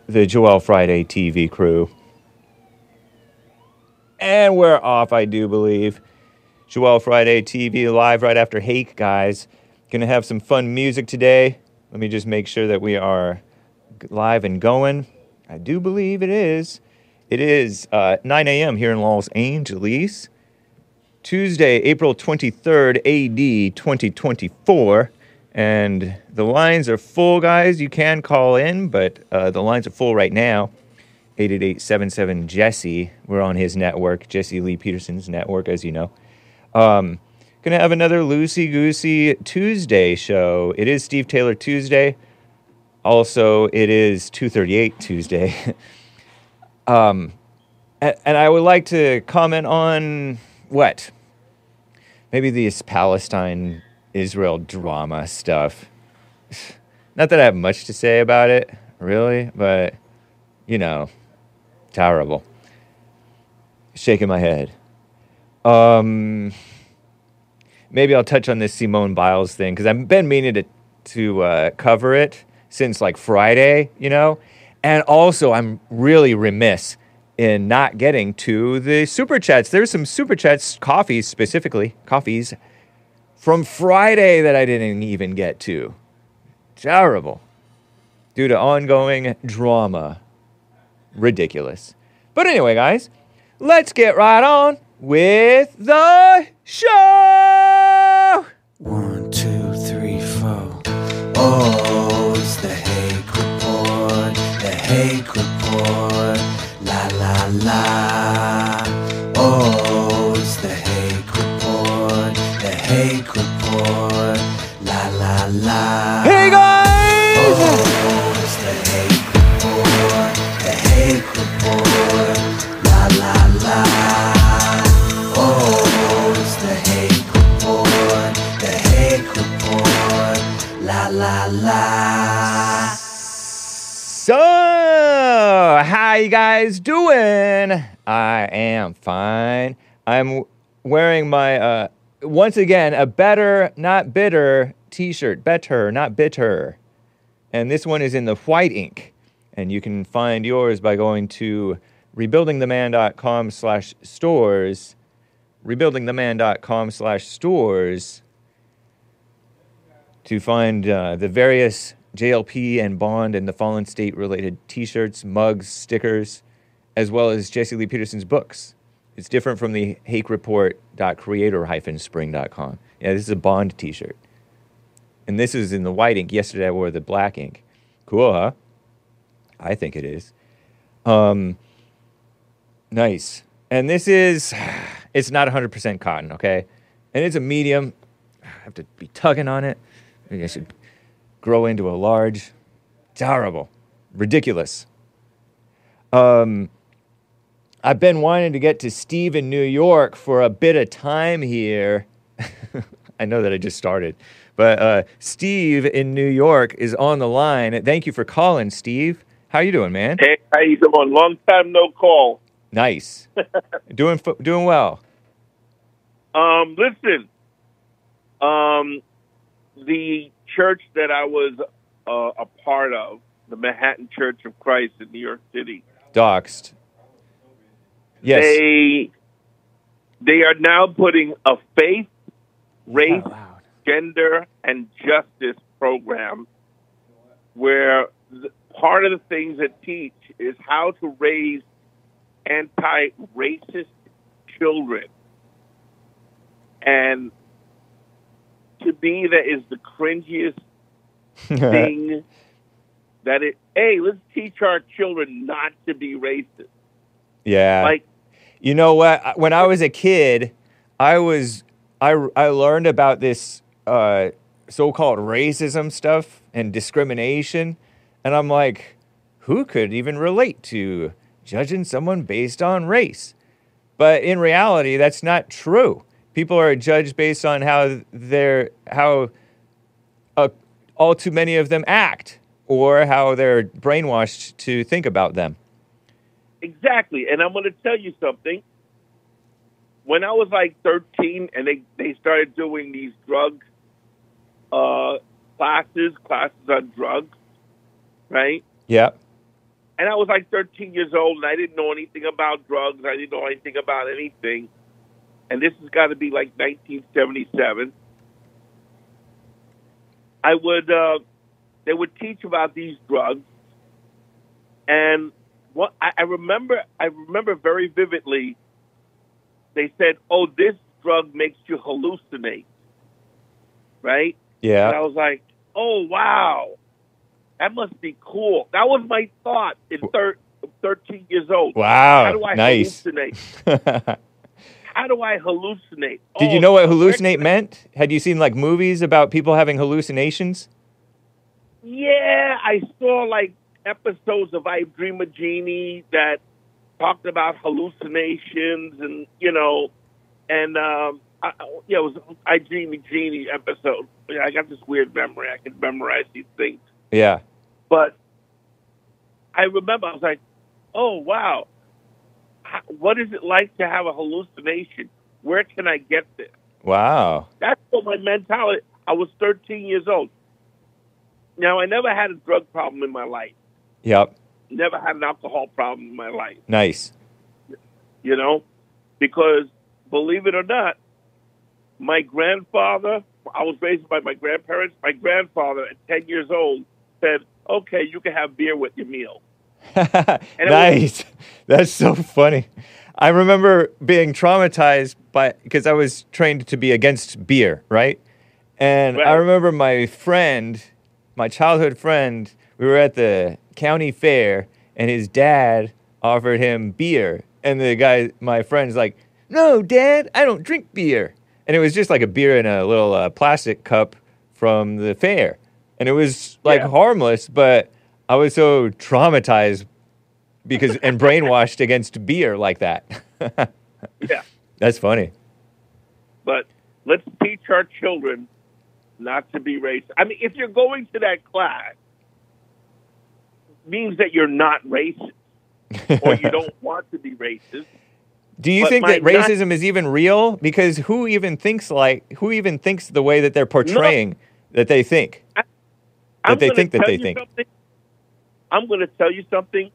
the Joel Friday TV crew. And we're off, I do believe. Joel Friday TV live right after Hake, guys. Gonna have some fun music today. Let me just make sure that we are live and going. I do believe it is. It is 9 a.m. here in Los Angeles. Tuesday, April 23rd, AD 2024. And the lines are full, guys. You can call in, but the lines are full right now. 888-77-JESSE. We're on his network, Jesse Lee Peterson's network, as you know. Gonna have another loosey-goosey Tuesday show. It is Steve Taylor Tuesday. Also, it is 238 Tuesday. And I would like to comment on what? Maybe this Palestine-Israel drama stuff. Not that I have much to say about it, really, but, you know, terrible. Shaking my head. Maybe I'll touch on this Simone Biles thing, because I've been meaning to cover it since, like, Friday, you know? And also, I'm really remiss in not getting to the Super Chats. There's some Super Chats, coffees from Friday that I didn't even get to. Terrible. Due to ongoing drama. Ridiculous. But anyway, guys, let's get right on with the show! 1, 2, 3, 4. Oh, it's the Hake Report. The Hake Report. La la la. Oh, it's the Hake Report. The Hake Report. La la la. Hey, guys! Oh, it's the Hake Report. The Hake Report. La la la. Oh, it's the Hake Report. The Hake Report. La la la. So, how you guys doing? I am fine. I'm wearing my, once again, a better, not bitter t-shirt. Better, not bitter. And this one is in the white ink. And you can find yours by going to rebuildingtheman.com/stores. Rebuildingtheman.com/stores to find the various JLP and Bond and the Fallen State related t-shirts, mugs, stickers, as well as Jesse Lee Peterson's books. It's different from the hakereport.creator-spring.com. Yeah, this is a Bond t-shirt. And this is in the white ink. Yesterday I wore the black ink. Cool, huh? I think it is. Nice. And this is, it's not 100% cotton, okay? And it's a medium. I have to be tugging on it. Maybe I should grow into a large. It's horrible. Ridiculous. I've been wanting to get to Steve in New York for a bit of time here. I know that I just started. But Steve in New York is on the line. Thank you for calling, Steve. How you doing, man? Hey, how you doing? Long time no call. Nice. doing well. Listen, the church that I was a part of, the Manhattan Church of Christ in New York City. Doxed. Yes. They are now putting a faith, race, gender, and justice program where part of the things that teach is how to raise anti-racist children. And to me, that is the cringiest thing let's teach our children not to be racist. Yeah. Like, you know what? When I was a kid, I learned about this so-called racism stuff and discrimination. And I'm like, who could even relate to judging someone based on race? But in reality, that's not true. People are judged based on how all too many of them act or how they're brainwashed to think about them. Exactly. And I'm going to tell you something. When I was like 13 and they started doing these drug classes on drugs, right? Yeah. And I was like 13 years old, and I didn't know anything about drugs. I didn't know anything about anything. And this has got to be like 1977. They would teach about these drugs, and what I remember very vividly. They said, "Oh, this drug makes you hallucinate," right? Yeah. And I was like, "Oh, wow, that must be cool." That was my thought in 13 years old. Wow, How do I nice. hallucinate? How do I hallucinate? Did you know what hallucinate meant? Had you seen like movies about people having hallucinations? Yeah, I saw like episodes of I Dream of Jeannie that talked about hallucinations, and it was I Dream of Jeannie episode. I got this weird memory; I can memorize these things. Yeah. But I remember I was like, "Oh wow, what is it like to have a hallucination? Where can I get this?" Wow. That's what my mentality. I was 13 years old. Now, I never had a drug problem in my life. Yep. Never had an alcohol problem in my life. Nice. Because believe it or not, my grandfather, I was raised by my grandparents. My grandfather at 10 years old said, "Okay, you can have beer with your meal." Nice. That's so funny. I remember being traumatized because I was trained to be against beer, right? And I remember my childhood friend, we were at the county fair, and his dad offered him beer. And the guy, my friend's like, "No, Dad, I don't drink beer." And it was just like a beer in a little plastic cup from the fair. And it was like harmless, but I was so traumatized and brainwashed against beer like that. Yeah. That's funny. But let's teach our children not to be racist. I mean, if you're going to that class, means that you're not racist or you don't want to be racist. Do you think that racism is even real? Because who even thinks the way that they're portraying that they think? I'm going to tell you something.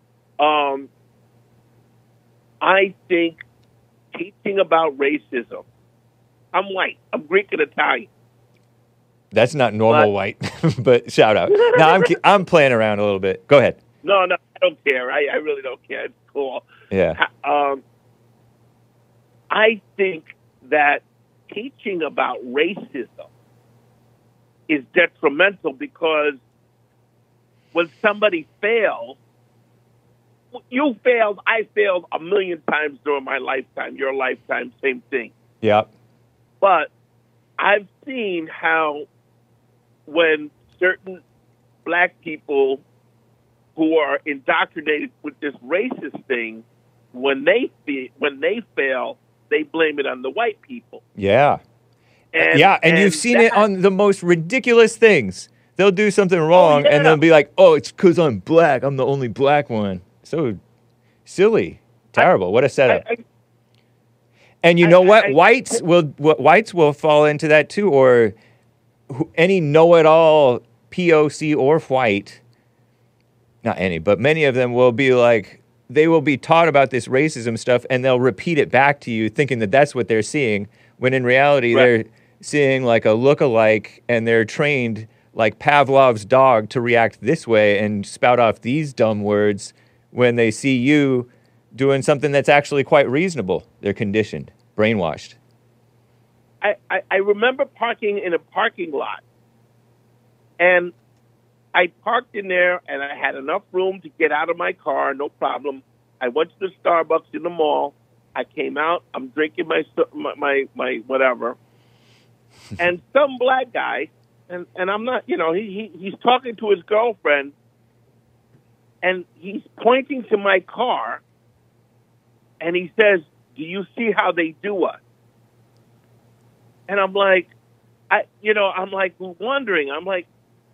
I think teaching about racism. I'm white. I'm Greek and Italian. That's not normal white, but shout out. No, I'm playing around a little bit. Go ahead. No, I don't care. I really don't care. It's cool. Yeah. I think that teaching about racism is detrimental because when somebody fails, you failed, I failed a million times during my lifetime, your lifetime, same thing. Yeah. But I've seen how when certain black people who are indoctrinated with this racist thing, when they fail, they blame it on the white people. Yeah. And you've seen it on the most ridiculous things. They'll do something wrong, and they'll be like, "Oh, it's because I'm black. I'm the only black one." So silly. Terrible. What a setup. And you know what? Whites will fall into that too, or any know-it-all POC or white. Not any, but many of them will be like, they will be taught about this racism stuff, and they'll repeat it back to you, thinking that that's what they're seeing, when in reality they're seeing like a look-alike, and they're trained like Pavlov's dog to react this way and spout off these dumb words when they see you doing something that's actually quite reasonable. They're conditioned, brainwashed. I remember parking in a parking lot, and I parked in there, and I had enough room to get out of my car, no problem. I went to the Starbucks in the mall. I came out. I'm drinking my whatever, and some black guy, and I'm not, he's talking to his girlfriend, and he's pointing to my car, and he says, "Do you see how they do us?" And I'm like, wondering. I'm like,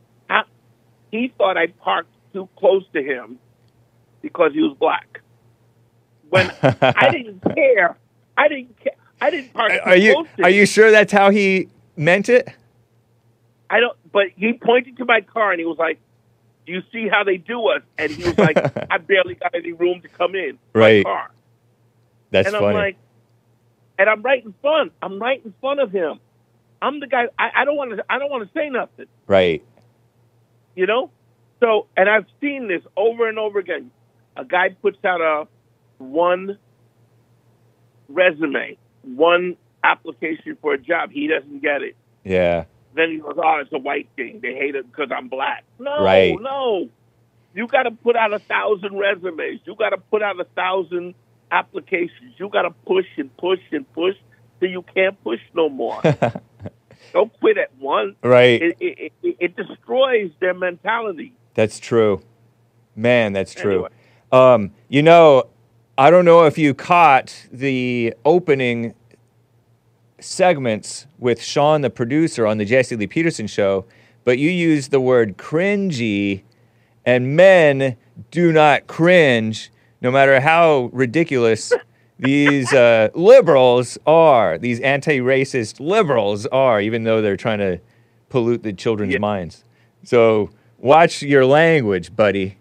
he thought I parked too close to him because he was black. When I didn't care. I didn't park too close to him. Are you sure that's how he meant it? I don't. But he pointed to my car and he was like, do you see how they do us? And he was like, I barely got any room to come in Right. my car. That's And funny. I'm like, and I'm right in front. I'm right in front of him. I'm the guy. I don't want to say nothing. right. You know. So, and I've seen this over and over again. A guy puts out one resume, one application for a job. He doesn't get it. Yeah. Then he goes, "Oh, it's a white thing. They hate it because I'm black." No, Right. no. You got to put out 1,000 resumes. You got to put out 1,000 applications. You got to push and push and push till you can't push no more. Don't quit at once. Right. It destroys their mentality. That's true. Man, that's true. Anyway. You know, I don't know if you caught the opening segments with Sean, the producer, on the Jesse Lee Peterson show, but you used the word cringy, and men do not cringe, no matter how ridiculous these liberals are, these anti-racist liberals are, even though they're trying to pollute the children's minds. So watch your language, buddy.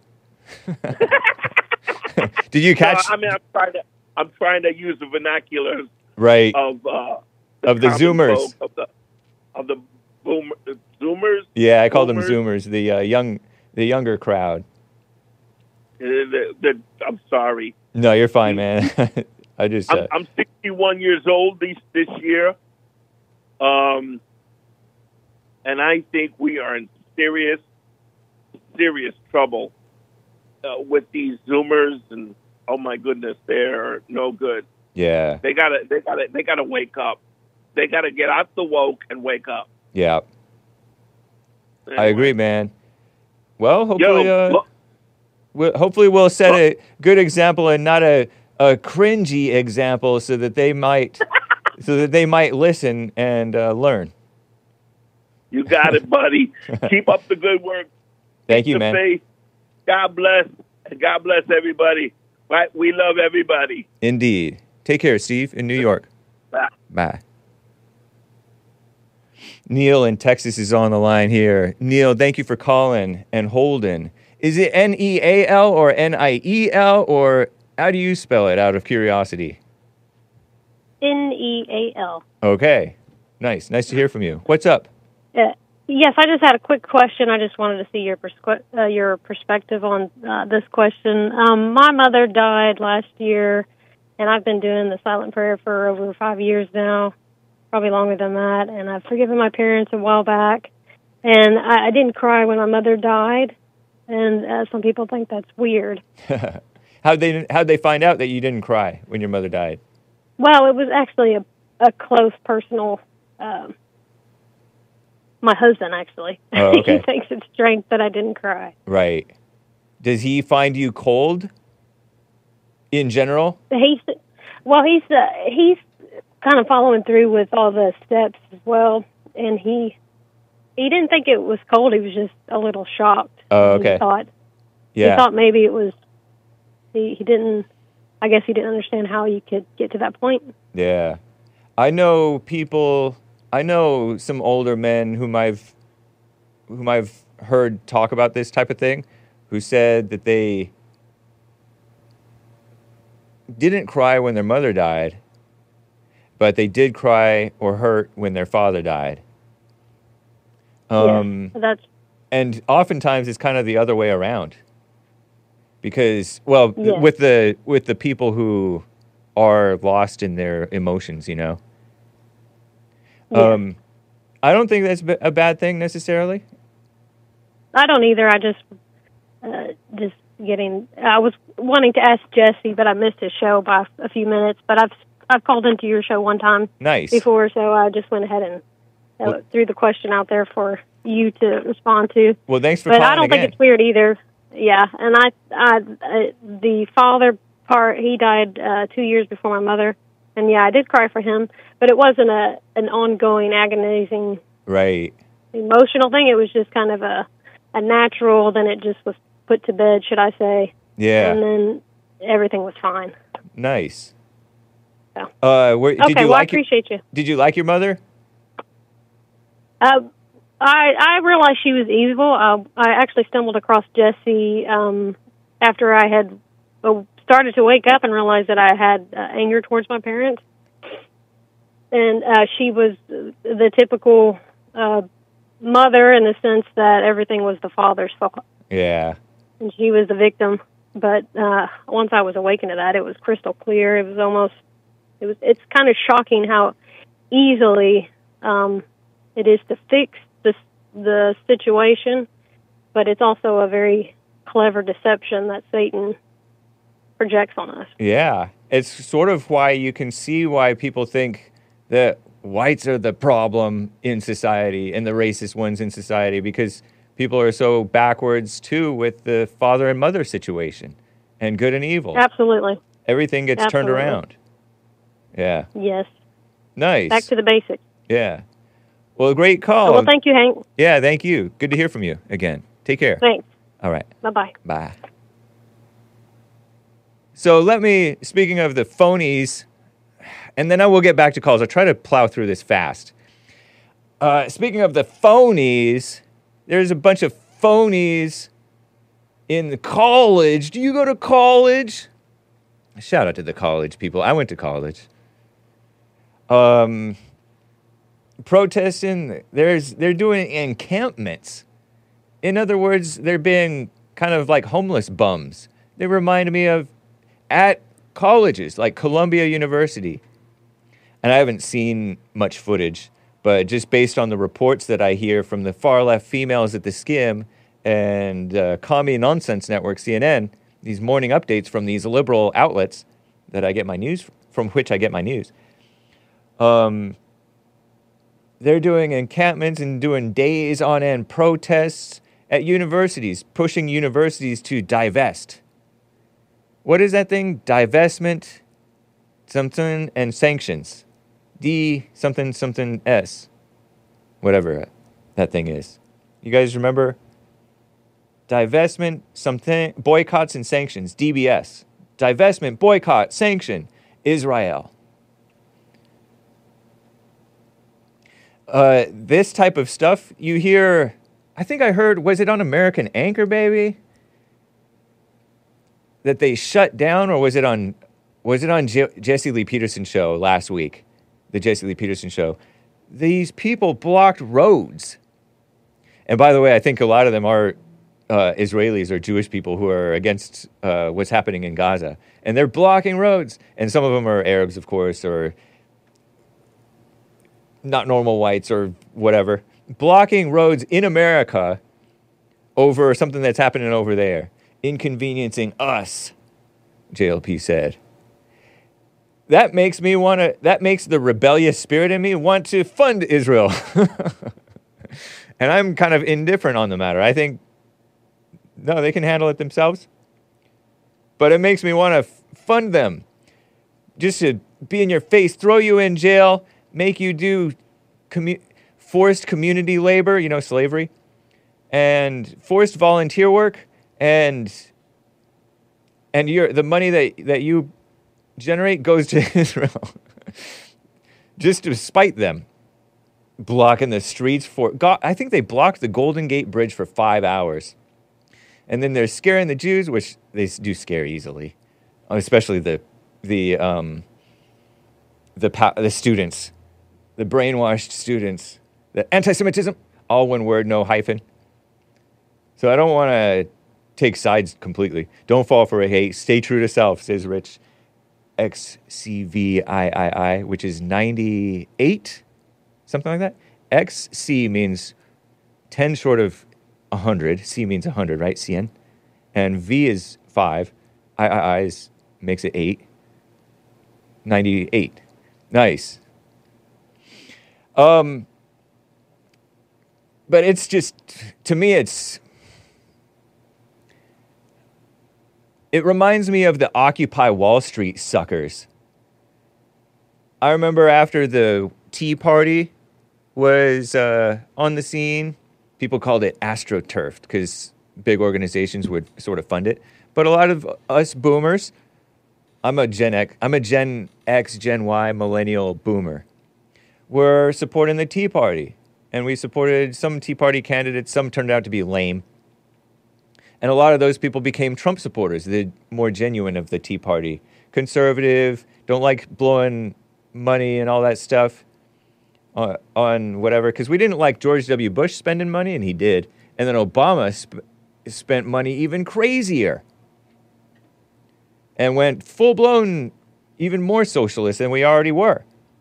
Did you catch? I mean, I'm trying to use the vernaculars right of the common Zoomers. folk, of the Zoomers. Yeah, I call them Zoomers. Zoomers, the younger crowd. I'm sorry. No, you're fine, man. I just I'm 61 years old this year, and I think we are in serious trouble with these Zoomers. And oh my goodness, they're no good. yeah, They gotta wake up. They gotta get out the woke and wake up. yeah. I Anyway. agree, man. Well, hopefully, Yo, hopefully we'll set a good example and not a cringy example, so that they might listen and learn. you got it, buddy. Keep up the good work. Thank you, The man. faith. God bless. And God bless everybody. Right? We love everybody. Indeed. Take care, Steve, in New York. Bye. Bye. Neil in Texas is on the line here. Neil, thank you for calling and holding. Is it Neal or Niel, or how do you spell it, out of curiosity? Neal. Okay. Nice to hear from you. What's up? Yes, I just had a quick question. I just wanted to see your perspective on this question. My mother died last year, and I've been doing the silent prayer for over 5 years now, probably longer than that. And I've forgiven my parents a while back, and I didn't cry when my mother died. And some people think that's weird. How'd they find out that you didn't cry when your mother died? Well, it was actually a close personal. My husband, actually. Oh, okay. He thinks it's strange that I didn't cry. Right. Does he find you cold in general? He's kind of following through with all the steps as well, and he didn't think it was cold. He was just a little shocked. Oh, okay. He thought maybe it was. He didn't. I guess he didn't understand how you could get to that point. Yeah. I know some older men whom I've heard talk about this type of thing, who said that they didn't cry when their mother died, but they did cry or hurt when their father died. That's And oftentimes it's kind of the other way around. Because, well, Yeah. with the people who are lost in their emotions, you know. Yeah. I don't think that's a bad thing necessarily. I don't either. I just getting. I was wanting to ask Jesse, but I missed his show by a few minutes. But I've called into your show one time Nice. before, so I just went ahead and threw the question out there for you to respond to. Well, thanks for But calling I don't again. think it's weird either. Yeah, and the father part, he died 2 years before my mother, and yeah, I did cry for him, but it wasn't an ongoing, agonizing, Right. emotional thing. It was just kind of a natural. Then it just was put to bed, should I say? Yeah. And then everything was fine. Nice. So. Did Okay, you well, I like appreciate you. Did you like your mother? I realized she was evil. I actually stumbled across Jessie after I had started to wake up and realized that I had anger towards my parents. And she was the typical mother in the sense that everything was the father's fault. Yeah. And she was the victim. But once I was awakened to that, it was crystal clear. It's kind of shocking how easily it is to fix the situation, but it's also a very clever deception that Satan projects on us. Yeah. It's sort of why you can see why people think that whites are the problem in society and the racist ones in society, because people are so backwards, too, with the father and mother situation and good and evil. Absolutely. Everything gets turned Absolutely. around. Yeah. Yes. Nice. Back to the basics. Yeah. Well, great call. Well, thank you, Hank. Yeah, thank you. Good to hear from you again. Take care. Thanks. All right. Bye-bye. Bye. So speaking of the phonies, and then I will get back to calls. I'll try to plow through this fast. Speaking of the phonies, there's a bunch of phonies in the college. Do you go to college? Shout out to the college people. I went to college. Protesting, they're doing encampments. In other words, they're being kind of like homeless bums. They remind me of at colleges like Columbia University. And I haven't seen much footage, but just based on the reports that I hear from the far left females at the Skim and Commie Nonsense Network, CNN, these morning updates from these liberal outlets that I get my news from, which I get my news. They're doing encampments and doing days on end protests at universities, pushing universities to divest. What is that thing? Divestment, something, and sanctions. D something something S. Whatever that thing is. You guys remember? Divestment, something, boycotts and sanctions, DBS. Divestment, boycott, sanction, Israel. This type of stuff you hear, I think I heard, was it on American Anchor Baby? That they shut down, or was it on Jesse Lee Peterson show last week? The Jesse Lee Peterson show. These people blocked roads. And by the way, I think a lot of them are Israelis or Jewish people who are against what's happening in Gaza. And they're blocking roads. And some of them are Arabs, of course, or not normal whites or whatever. Blocking roads in America over something that's happening over there. Inconveniencing us, JLP said. That makes the rebellious spirit in me want to fund Israel. And I'm kind of indifferent on the matter. I think, no, they can handle it themselves. But it makes me want to fund them. Just to be in your face, throw you in jail, make you do forced community labor, slavery, and forced volunteer work, and the money that you generate goes to Israel. Just to spite them. Blocking the streets for God. I think they blocked the Golden Gate Bridge for 5 hours. And then they're scaring the Jews, which they do scare easily. Especially the students. The brainwashed students. The anti-Semitism. All one word, no hyphen. So I don't want to take sides completely. Don't fall for a hate. Stay true to self, says Rich XCVIII, which is 98, something like that. XC means 10 short of 100. C means 100, right? CN. And V is 5. III makes it 8. 98. Nice. But it's just, to me, it reminds me of the Occupy Wall Street suckers. I remember after the Tea Party was on the scene, people called it AstroTurf because big organizations would sort of fund it. But a lot of us boomers, I'm a Gen X, Gen Y, millennial boomer, were supporting the Tea Party. and we supported some Tea Party candidates. Some turned out to be lame. And a lot of those people became Trump supporters, the more genuine of the Tea Party. Conservative, don't like blowing money and all that stuff on whatever. Because we didn't like George W. Bush spending money, and he did. And then Obama spent money even crazier. And went full-blown, even more socialist than we already were.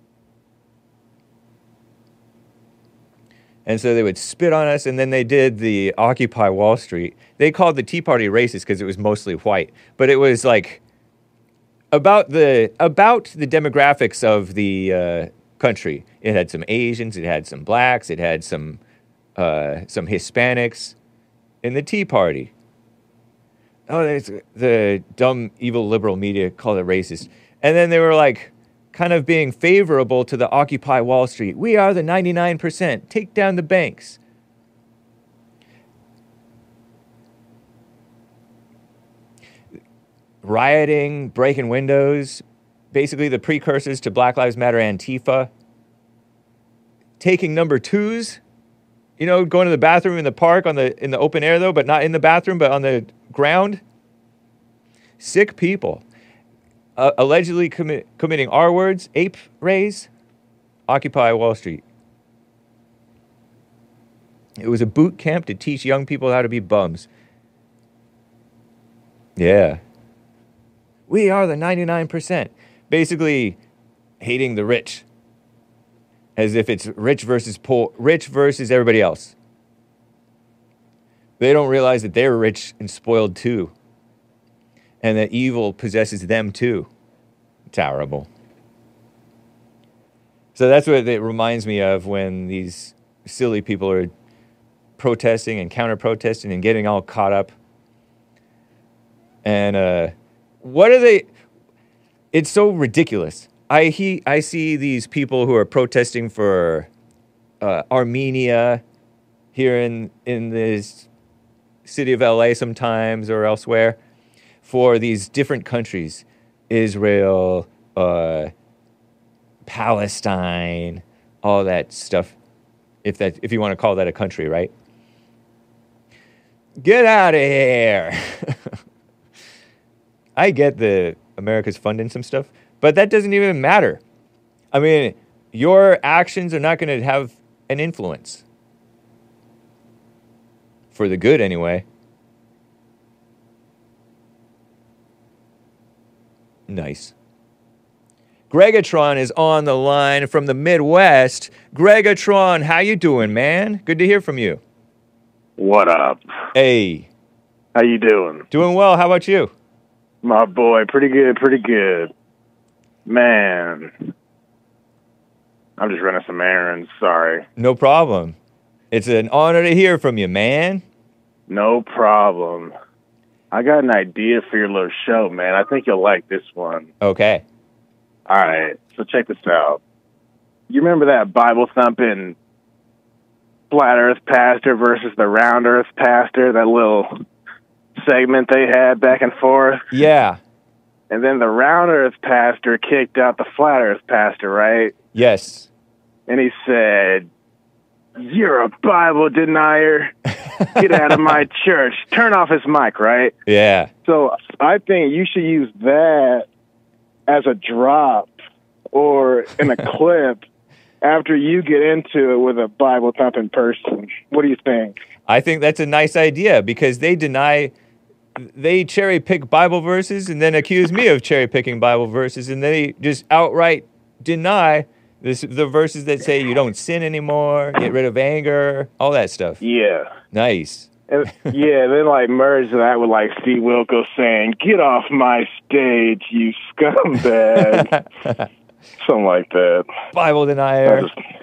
And so they would spit on us, and then they did the Occupy Wall Street. They called the Tea Party racist because it was mostly white. But it was like about the demographics of the country. It had some Asians, it had some blacks, it had some Hispanics in the Tea Party. Oh, the dumb, evil liberal media called it racist. And then they were like kind of being favorable to the Occupy Wall Street. We are the 99%. Take down the banks. Rioting, breaking windows, basically the precursors to Black Lives Matter Antifa. Taking number twos, going to the bathroom in the park in the open air though, but not in the bathroom, but on the ground. Sick people. Allegedly committing R words, ape raise, Occupy Wall Street. It was a boot camp to teach young people how to be bums. Yeah. We are the 99%. Basically, hating the rich. As if it's rich versus poor, rich versus everybody else. They don't realize that they're rich and spoiled too. And that evil possesses them too. Terrible. So that's what it reminds me of when these silly people are protesting and counter-protesting and getting all caught up. And what are they? It's so ridiculous. I see these people who are protesting for Armenia here in this city of LA sometimes or elsewhere. For these different countries, Israel, Palestine, all that stuff, if you want to call that a country, right? Get out of here. I get the America's funding some stuff, but that doesn't even matter. I mean, your actions are not going to have an influence. For the good, anyway. Nice. Gregatron is on the line from the Midwest. Gregatron, how you doing, man? Good to hear from you. What up? Hey. How you doing? Doing well. How about you? My boy, pretty good. Man. I'm just running some errands, sorry. No problem. It's an honor to hear from you, man. No problem. I got an idea for your little show, man. I think you'll like this one. Okay. All right, so check this out. You remember that Bible-thumping flat earth pastor versus the round earth pastor, that little segment they had back and forth? Yeah. And then the round earth pastor kicked out the flat earth pastor, right? Yes. And he said, "You're a Bible denier. Get out of my church." Turn off his mic, right? Yeah. So I think you should use that as a drop or in a clip after you get into it with a Bible-thumping person. What do you think? I think that's a nice idea because they cherry-pick Bible verses and then accuse me of cherry-picking Bible verses, and they just outright deny the verses that say you don't sin anymore, get rid of anger, all that stuff. Yeah. Nice. And, yeah, then merge that with Steve Wilkos saying, "Get off my stage, you scumbag." Something like that. Bible denier.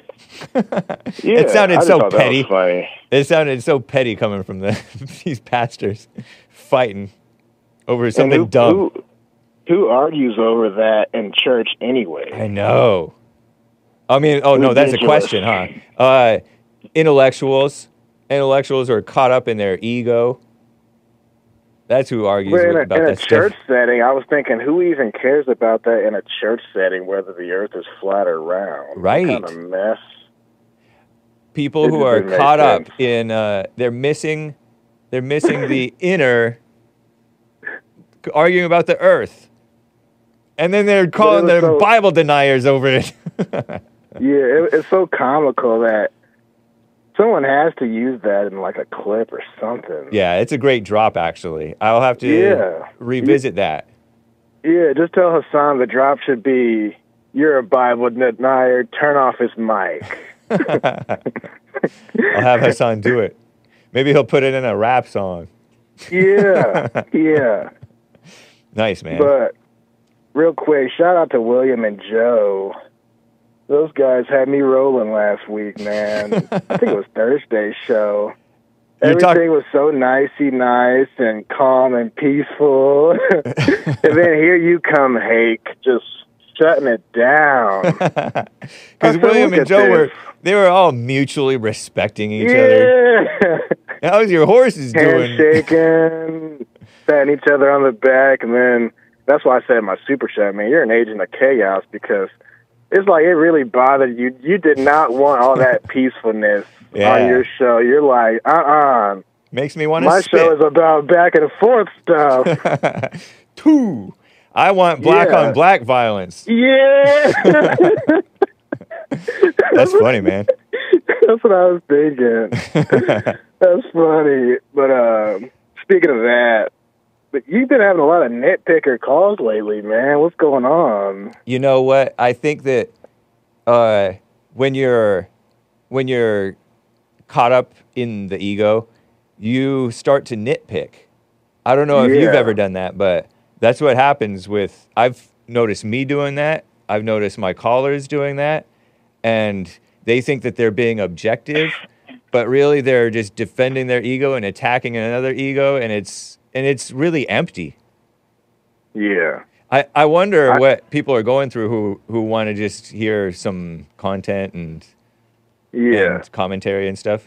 Yeah, it sounded so petty. That was funny. It sounded so petty coming from these pastors fighting over something dumb. Who argues over that in church anyway? I know. I mean, oh no, that's a question, huh? Intellectuals are caught up in their ego. That's who argues about that stuff. In a church setting, I was thinking, who even cares about that in a church setting, whether the earth is flat or round? Right. What kind of mess. people It who just are didn't make caught up sense. in they're missing the inner, arguing about the earth, and then they're calling was them so- Bible deniers over it. Yeah, it's so comical that someone has to use that in like a clip or something. Yeah, it's a great drop, actually. I'll have to Yeah. revisit that. Yeah, just tell Hassan the drop should be, "You're a Bible denier, turn off his mic." I'll have Hassan do it. Maybe he'll put it in a rap song. Yeah, yeah. Nice, man. But real quick, shout out to William and Joe. Those guys had me rolling last week, man. I think it was Thursday's show. You're talk- Everything was so nicey nice and calm and peaceful. And then here you come, Hake, just shutting it down. Because I said, William look and at Joe this. they were all mutually respecting each other. Yeah. How's your horses doing? Handshaking, patting each other on the back, and then that's why I said in my super chat, man, you're an agent of chaos, because it's like it really bothered you. You did not want all that peacefulness on your show. You're like, Makes me want to my spit. show is about back and forth stuff. Two. I want black Yeah. on black violence. Yeah. That's funny, man. That's what I was thinking. That's funny. But speaking of that, but you've been having a lot of nitpicker calls lately, man. What's going on? You know what? I think that when you're caught up in the ego, you start to nitpick. I don't know if you've Yeah. ever done that, but that's what happens with. I've noticed me doing that. I've noticed my callers doing that, and they think that they're being objective, but really they're just defending their ego and attacking another ego, and it's really empty. Yeah. I wonder what people are going through who want to just hear some content and commentary and stuff.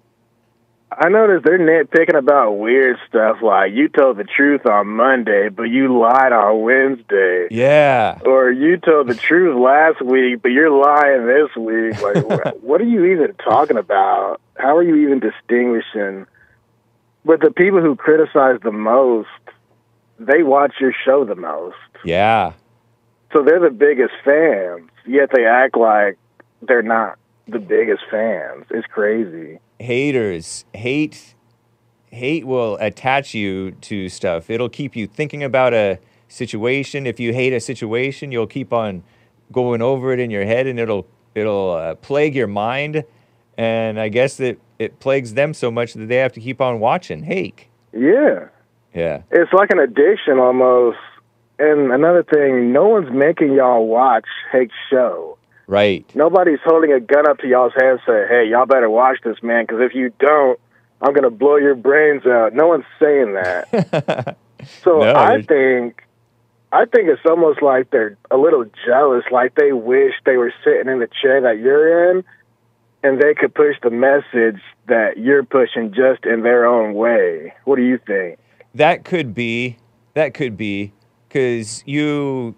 I noticed they're nitpicking about weird stuff like you told the truth on Monday, but you lied on Wednesday. Yeah. Or you told the truth last week, but you're lying this week. Like, what are you even talking about? How are you even distinguishing? But the people who criticize the most, they watch your show the most. Yeah. So they're the biggest fans, yet they act like they're not the biggest fans. It's crazy. Haters. Hate will attach you to stuff. It'll keep you thinking about a situation. If you hate a situation, you'll keep on going over it in your head, and it'll plague your mind. And I guess that it plagues them so much that they have to keep on watching Hake. Yeah. Yeah. It's like an addiction almost. And another thing, no one's making y'all watch Hake's show. Right. Nobody's holding a gun up to y'all's head and say, "Hey, y'all better watch this, man, because if you don't, I'm going to blow your brains out." No one's saying that. So No, I think it's almost like they're a little jealous, like they wish they were sitting in the chair that you're in, and they could push the message that you're pushing just in their own way. What do you think? That could be, because you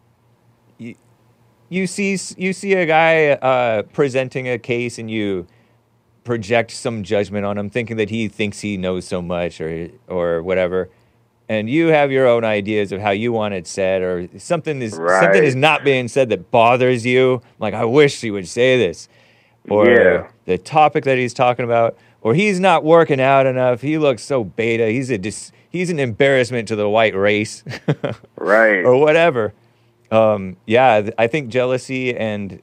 see a guy presenting a case, and you project some judgment on him, thinking that he thinks he knows so much or whatever, and you have your own ideas of how you want it said, or something is not being said that bothers you. Like, I wish he would say this, or the topic that he's talking about, or he's not working out enough. He looks so beta. He's an embarrassment to the white race, Right. or whatever. I think jealousy and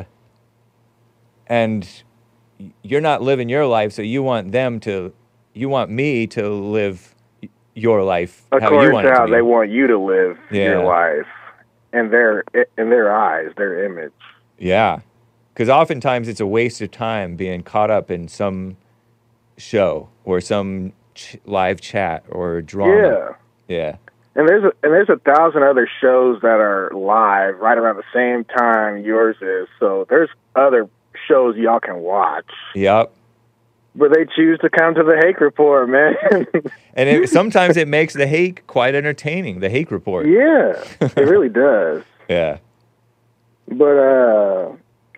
you're not living your life, so you want me to live your life how you according want to it how to be. they want you to live your Yeah. life, in their eyes, their image. Yeah, because oftentimes it's a waste of time being caught up in some show or some live chat or drama. Yeah. And there's 1,000 other shows that are live right around the same time yours is. So there's other shows y'all can watch. Yep. But they choose to come to the Hake Report, man. And sometimes it makes the Hake quite entertaining, the Hake Report. Yeah, it really does. Yeah. But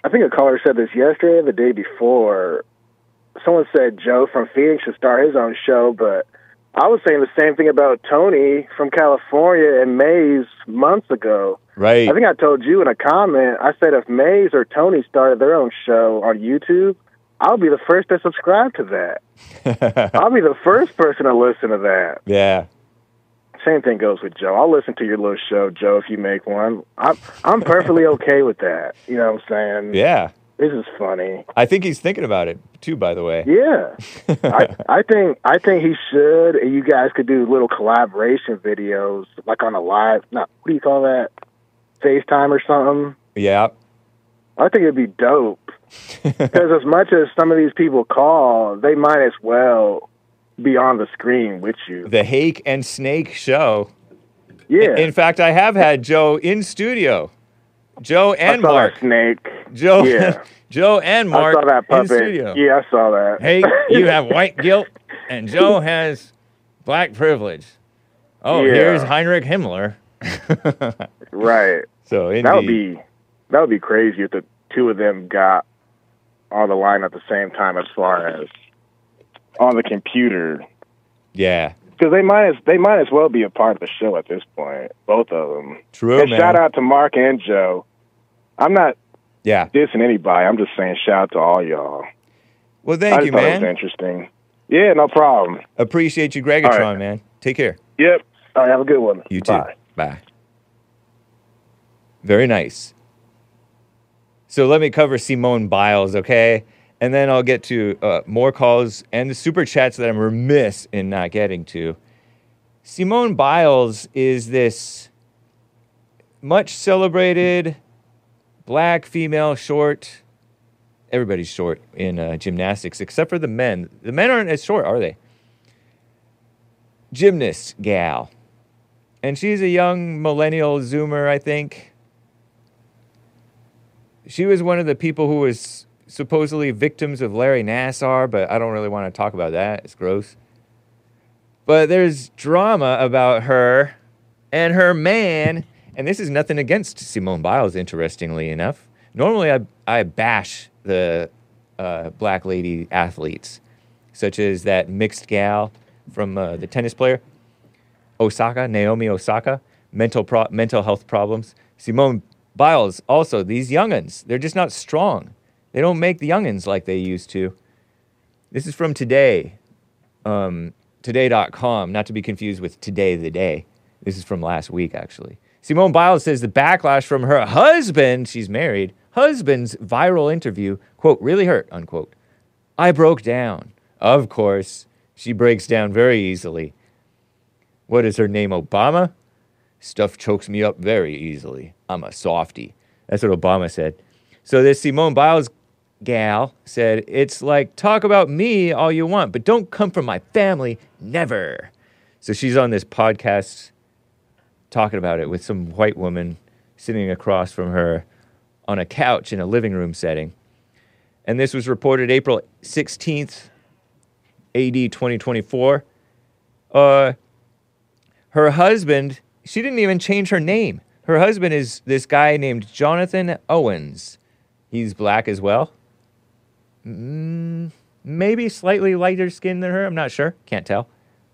I think a caller said this yesterday or the day before. Someone said Joe from Phoenix should start his own show, but I was saying the same thing about Tony from California and Maze months ago. Right. I think I told you in a comment, I said if Maze or Tony started their own show on YouTube, I'll be the first to subscribe to that. I'll be the first person to listen to that. Yeah. Same thing goes with Joe. I'll listen to your little show, Joe, if you make one. I'm perfectly okay with that. You know what I'm saying? Yeah. This is funny. I think he's thinking about it too, by the way. Yeah. I think he should. And you guys could do little collaboration videos, like on a live, what do you call that? FaceTime or something. Yeah. I think it'd be dope. Because as much as some of these people call, they might as well be on the screen with you. The Hake and Snake show. Yeah. In fact, I have had Joe in studio. Joe and I saw Mark. That snake. Joe, Yeah. Joe and Mark I saw that in puppet. studio. Yeah, I saw that. Hey, you have white guilt, and Joe has black privilege. Oh, Yeah. here's Heinrich Himmler. Right. So indeed. That would be crazy if the two of them got on the line at the same time as far as on the computer. Yeah. Because they might as well be a part of the show at this point, both of them. True, and man. shout out to Mark and Joe. I'm not Yeah. dissing anybody. I'm just saying shout out to all y'all. Well, I thank just you, thought it man. was interesting. Yeah, no problem. Appreciate you, Gregatron, All right. man. Take care. Yep. All right, have a good one. You too. Bye. Bye. Very nice. So let me cover Simone Biles, okay? And then I'll get to more calls and the super chats that I'm remiss in not getting to. Simone Biles is this much celebrated black female short. Everybody's short in gymnastics except for the men. The men aren't as short, are they? Gymnast gal. And she's a young millennial Zoomer, I think. She was one of the people who was supposedly victims of Larry Nassar, but I don't really want to talk about that. It's gross. But there's drama about her and her man, and this is nothing against Simone Biles, interestingly enough. Normally, I bash the black lady athletes, such as that mixed gal from the tennis player, Osaka, Naomi Osaka, mental health problems. Simone Biles, also, these young'uns, they're just not strong. They don't make the young'uns like they used to. This is from Today, today.com, not to be confused with Today the Day. This is from last week, actually. Simone Biles says the backlash from her husband, she's married, husband's viral interview, quote, really hurt, unquote. I broke down. Of course, she breaks down very easily. What is her name, Obama? Stuff chokes me up very easily. I'm a softie. That's what Obama said. So this Simone Biles gal said, it's like, talk about me all you want, but don't come from my family, never. So she's on this podcast talking about it with some white woman sitting across from her on a couch in a living room setting. And this was reported April 16th, AD 2024. Her husband, she didn't even change her name. Her husband is this guy named Jonathan Owens. He's black as well. Maybe slightly lighter skin than her. I'm not sure. Can't tell.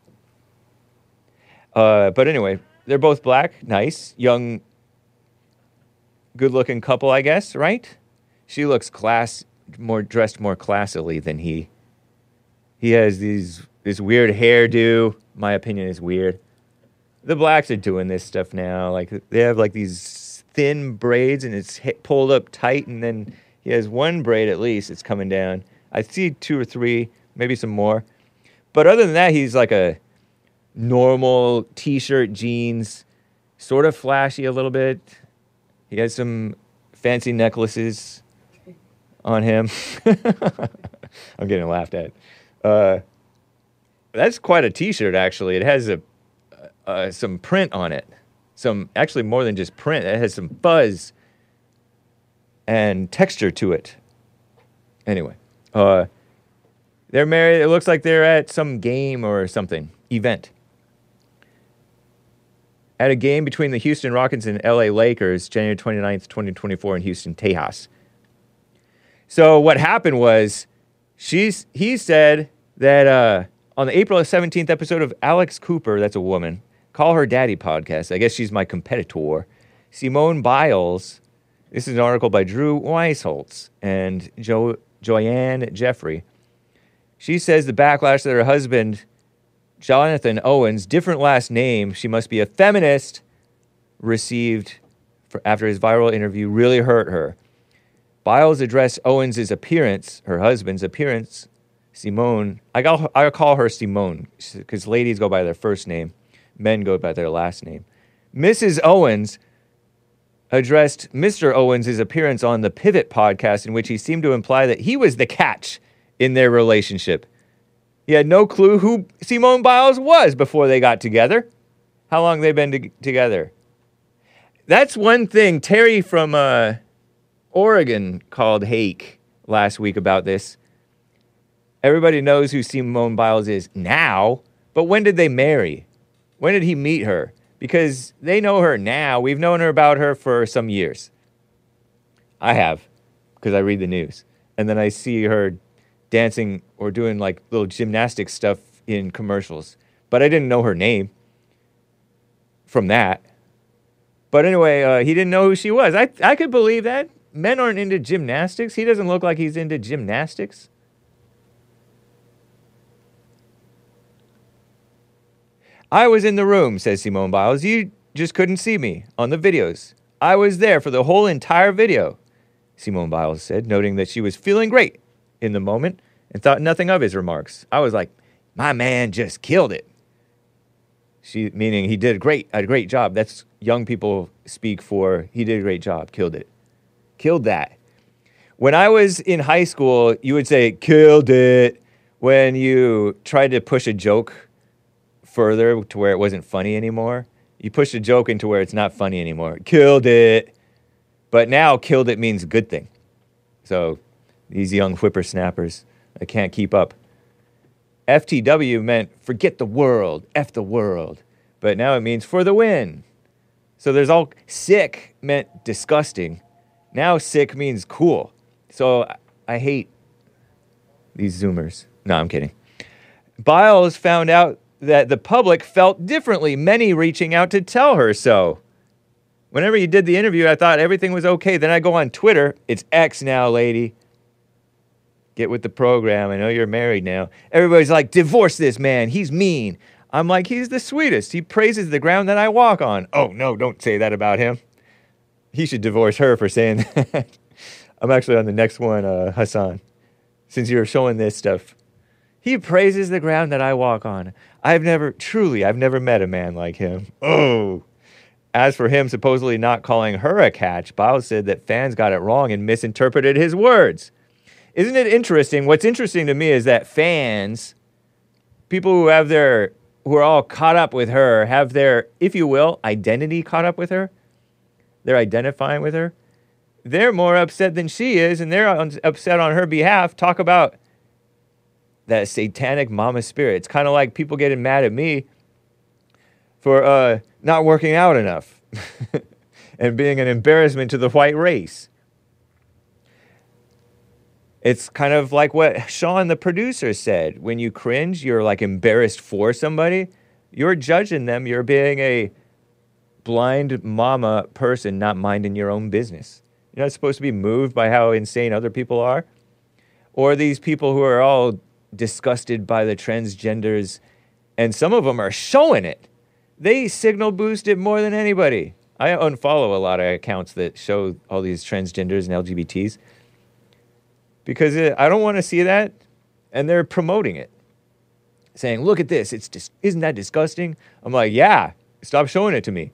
But anyway, they're both black. Nice. Young, good-looking couple, I guess, right? She looks dressed more classily than he. He has this weird hairdo. My opinion is weird. The blacks are doing this stuff now. Like, they have like these thin braids and it's pulled up tight, and then he has one braid at least. It's coming down. I see 2 or 3, maybe some more. But other than that, he's like a normal t-shirt, jeans, sort of flashy a little bit. He has some fancy necklaces on him. I'm getting laughed at. That's quite a t-shirt, actually. It has some print on it. Actually more than just print. It has some fuzz and texture to it. Anyway, they're married. It looks like they're at some game or something, event. At a game between the Houston Rockets and LA Lakers, January 29th, 2024 in Houston, Tejas. So what happened was he said that on the April 17th episode of Alex Cooper, that's a woman, Call Her Daddy podcast, I guess she's my competitor, Simone Biles, this is an article by Drew Weisholtz and Joanne Jeffrey. She says the backlash that her husband, Jonathan Owens, different last name, she must be a feminist, received after his viral interview really hurt her. Biles addressed Owens' appearance, her husband's appearance, Simone. I'll call her Simone because ladies go by their first name, men go by their last name. Mrs. Owens addressed Mr. Owens' appearance on the Pivot podcast, in which he seemed to imply that he was the catch in their relationship. He had no clue who Simone Biles was before they got together. How long they've been together. That's one thing Terry from Oregon called Hake last week about this. Everybody knows who Simone Biles is now, but when did they marry? When did he meet her? Because they know her now. We've known about her for some years. I have, because I read the news. And then I see her dancing or doing like little gymnastic stuff in commercials. But I didn't know her name from that. But anyway, he didn't know who she was. I could believe that. Men aren't into gymnastics. He doesn't look like he's into gymnastics. I was in the room, says Simone Biles. You just couldn't see me on the videos. I was there for the whole entire video, Simone Biles said, noting that she was feeling great in the moment and thought nothing of his remarks. I was like, my man just killed it. Meaning he did a great job. That's young people speak for, he did a great job, killed it. Killed that. When I was in high school, you would say, killed it, when you tried to push a joke further to where it wasn't funny anymore. You push a joke into where it's not funny anymore. Killed it. But now killed it means good thing. So these young whippersnappers, I can't keep up. FTW meant forget the world, F the world. But now it means for the win. So there's all sick meant disgusting. Now sick means cool. So I hate these Zoomers. No, I'm kidding. Biles found out that the public felt differently, many reaching out to tell her so. Whenever you did the interview, I thought everything was okay. Then I go on Twitter. It's X now, lady. Get with the program. I know you're married now. Everybody's like, divorce this man. He's mean. I'm like, he's the sweetest. He praises the ground that I walk on. Oh, no, don't say that about him. He should divorce her for saying that. I'm actually on the next one, Hassan, since you're showing this stuff. He praises the ground that I walk on. I've never met a man like him. Oh. As for him supposedly not calling her a catch, Biles said that fans got it wrong and misinterpreted his words. Isn't it interesting? What's interesting to me is that fans, people who are all caught up with her, have their, if you will, identity caught up with her. They're identifying with her. They're more upset than she is, and they're upset on her behalf. Talk about that satanic mama spirit. It's kind of like people getting mad at me for not working out enough and being an embarrassment to the white race. It's kind of like what Sean, the producer, said. When you cringe, you're like embarrassed for somebody. You're judging them. You're being a blind mama person, not minding your own business. You're not supposed to be moved by how insane other people are. Or these people who are all disgusted by the transgenders, and some of them are showing it. They signal boost it more than anybody. I unfollow a lot of accounts that show all these transgenders and LGBTs because I don't want to see that, and they're promoting it, saying, look at this, isn't that disgusting? I'm like, yeah, stop showing it to me.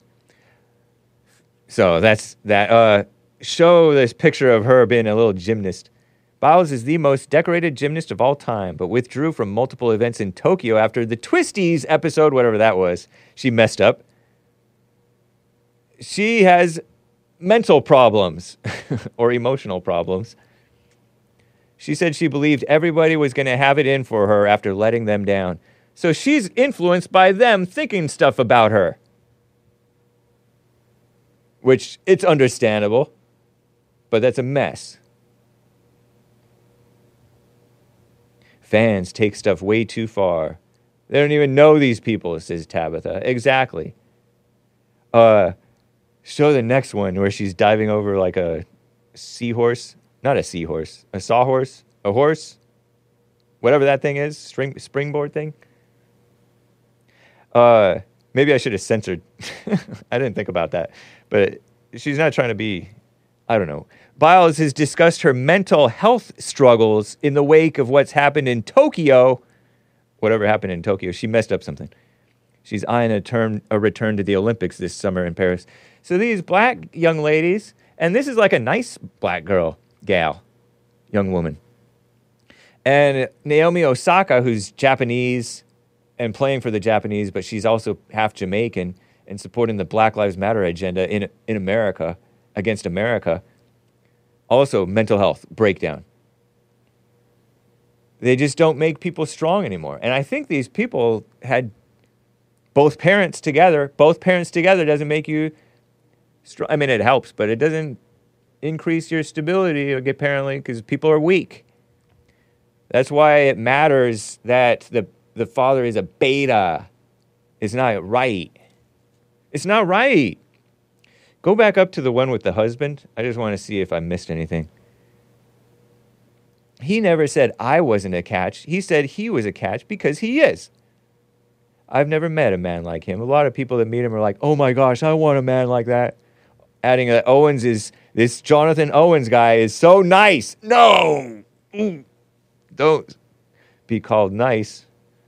So that's that. Show this picture of her being a little gymnast. Biles is the most decorated gymnast of all time, but withdrew from multiple events in Tokyo after the Twisties episode, whatever that was. She messed up. She has mental problems or emotional problems. She said she believed everybody was going to have it in for her after letting them down. So she's influenced by them thinking stuff about her. Which, it's understandable, but that's a mess. Fans take stuff way too far. They don't even know these people, says Tabitha. Exactly. Show the next one where she's diving over like a seahorse. Not a seahorse. A sawhorse? A horse? Whatever that thing is. Springboard thing. Maybe I should have censored. I didn't think about that. But she's not trying to be, I don't know. Biles has discussed her mental health struggles in the wake of what's happened in Tokyo. Whatever happened in Tokyo, she messed up something. She's eyeing a return to the Olympics this summer in Paris. So these black young ladies, and this is like a nice black young woman. And Naomi Osaka, who's Japanese and playing for the Japanese, but she's also half Jamaican and supporting the Black Lives Matter agenda in America, against America. Also, mental health breakdown. They just don't make people strong anymore. And I think these people had both parents together. Both parents together doesn't make you strong. I mean, it helps, but it doesn't increase your stability, apparently, because people are weak. That's why it matters that the father is a beta. It's not right. It's not right. Go back up to the one with the husband. I just want to see if I missed anything. He never said I wasn't a catch. He said he was a catch because he is. I've never met a man like him. A lot of people that meet him are like, oh my gosh, I want a man like that. Adding that this Jonathan Owens guy is so nice. No! Don't be called nice.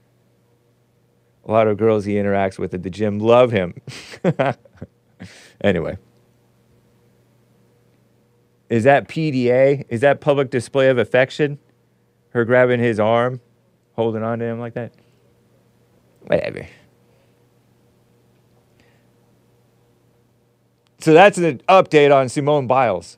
A lot of girls he interacts with at the gym love him. Anyway. Is that PDA? Is that public display of affection? Her grabbing his arm, holding on to him like that? Whatever. So that's an update on Simone Biles.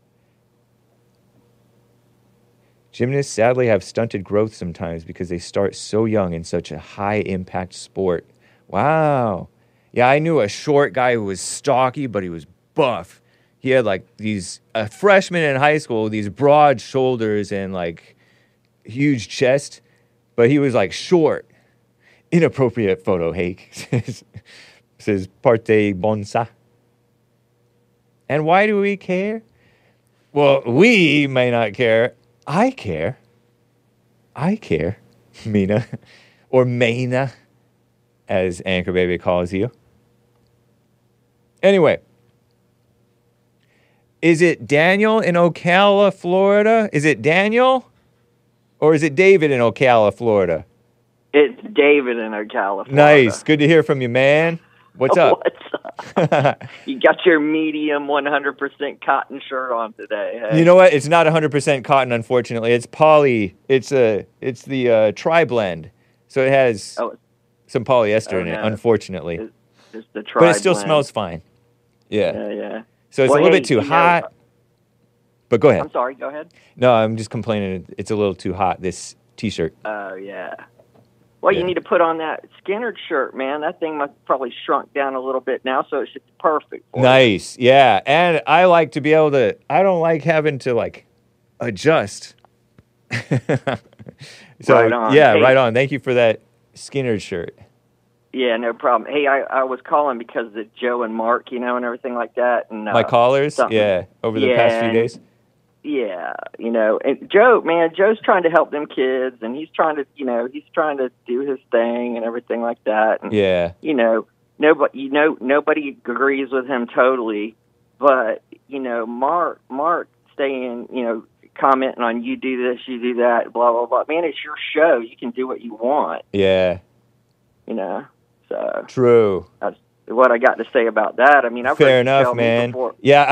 Gymnasts sadly have stunted growth sometimes because they start so young in such a high-impact sport. Wow. Yeah, I knew a short guy who was stocky, but he was buff. He had like a freshman in high school, these broad shoulders and like huge chest, but he was like short. Inappropriate photo, Hake, says Parte Bonsa. And why do we care? Well, we may not care. I care. Mina. Or Maina, as Anchor Baby calls you. Anyway. Is it Daniel in Ocala, Florida? Is it Daniel? Or is it David in Ocala, Florida? It's David in Ocala, Florida. Nice. Good to hear from you, man. What's up? What's up? You got your medium 100% cotton shirt on today. Hey? You know what? It's not 100% cotton, unfortunately. It's poly. It's the tri-blend. So it has some polyester in it, unfortunately. It's the tri-blend. But it still smells fine. Yeah. Yeah. So it's a little bit too hot. But go ahead. I'm sorry. Go ahead. No, I'm just complaining. It's a little too hot, this T-shirt. Oh, yeah. Well, you need to put on that Skinner shirt, man. That thing must probably shrunk down a little bit now, so it's perfect for Nice. You. Yeah. And I like to be able to, I don't like having to, like, adjust. So, right on. Yeah, right on. Thank you for that Skinner shirt. Yeah, no problem. Hey, I was calling because of Joe and Mark, and everything like that. And my callers? Yeah, over the past few days? Yeah, and Joe's trying to help them kids, and he's trying to, he's trying to do his thing and everything like that. And, yeah. Nobody agrees with him totally, but, Mark staying, commenting on you do this, you do that, blah, blah, blah. Man, it's your show. You can do what you want. Yeah. So. True. That's what I got to say about that. I mean, I've fair enough, man. Yeah,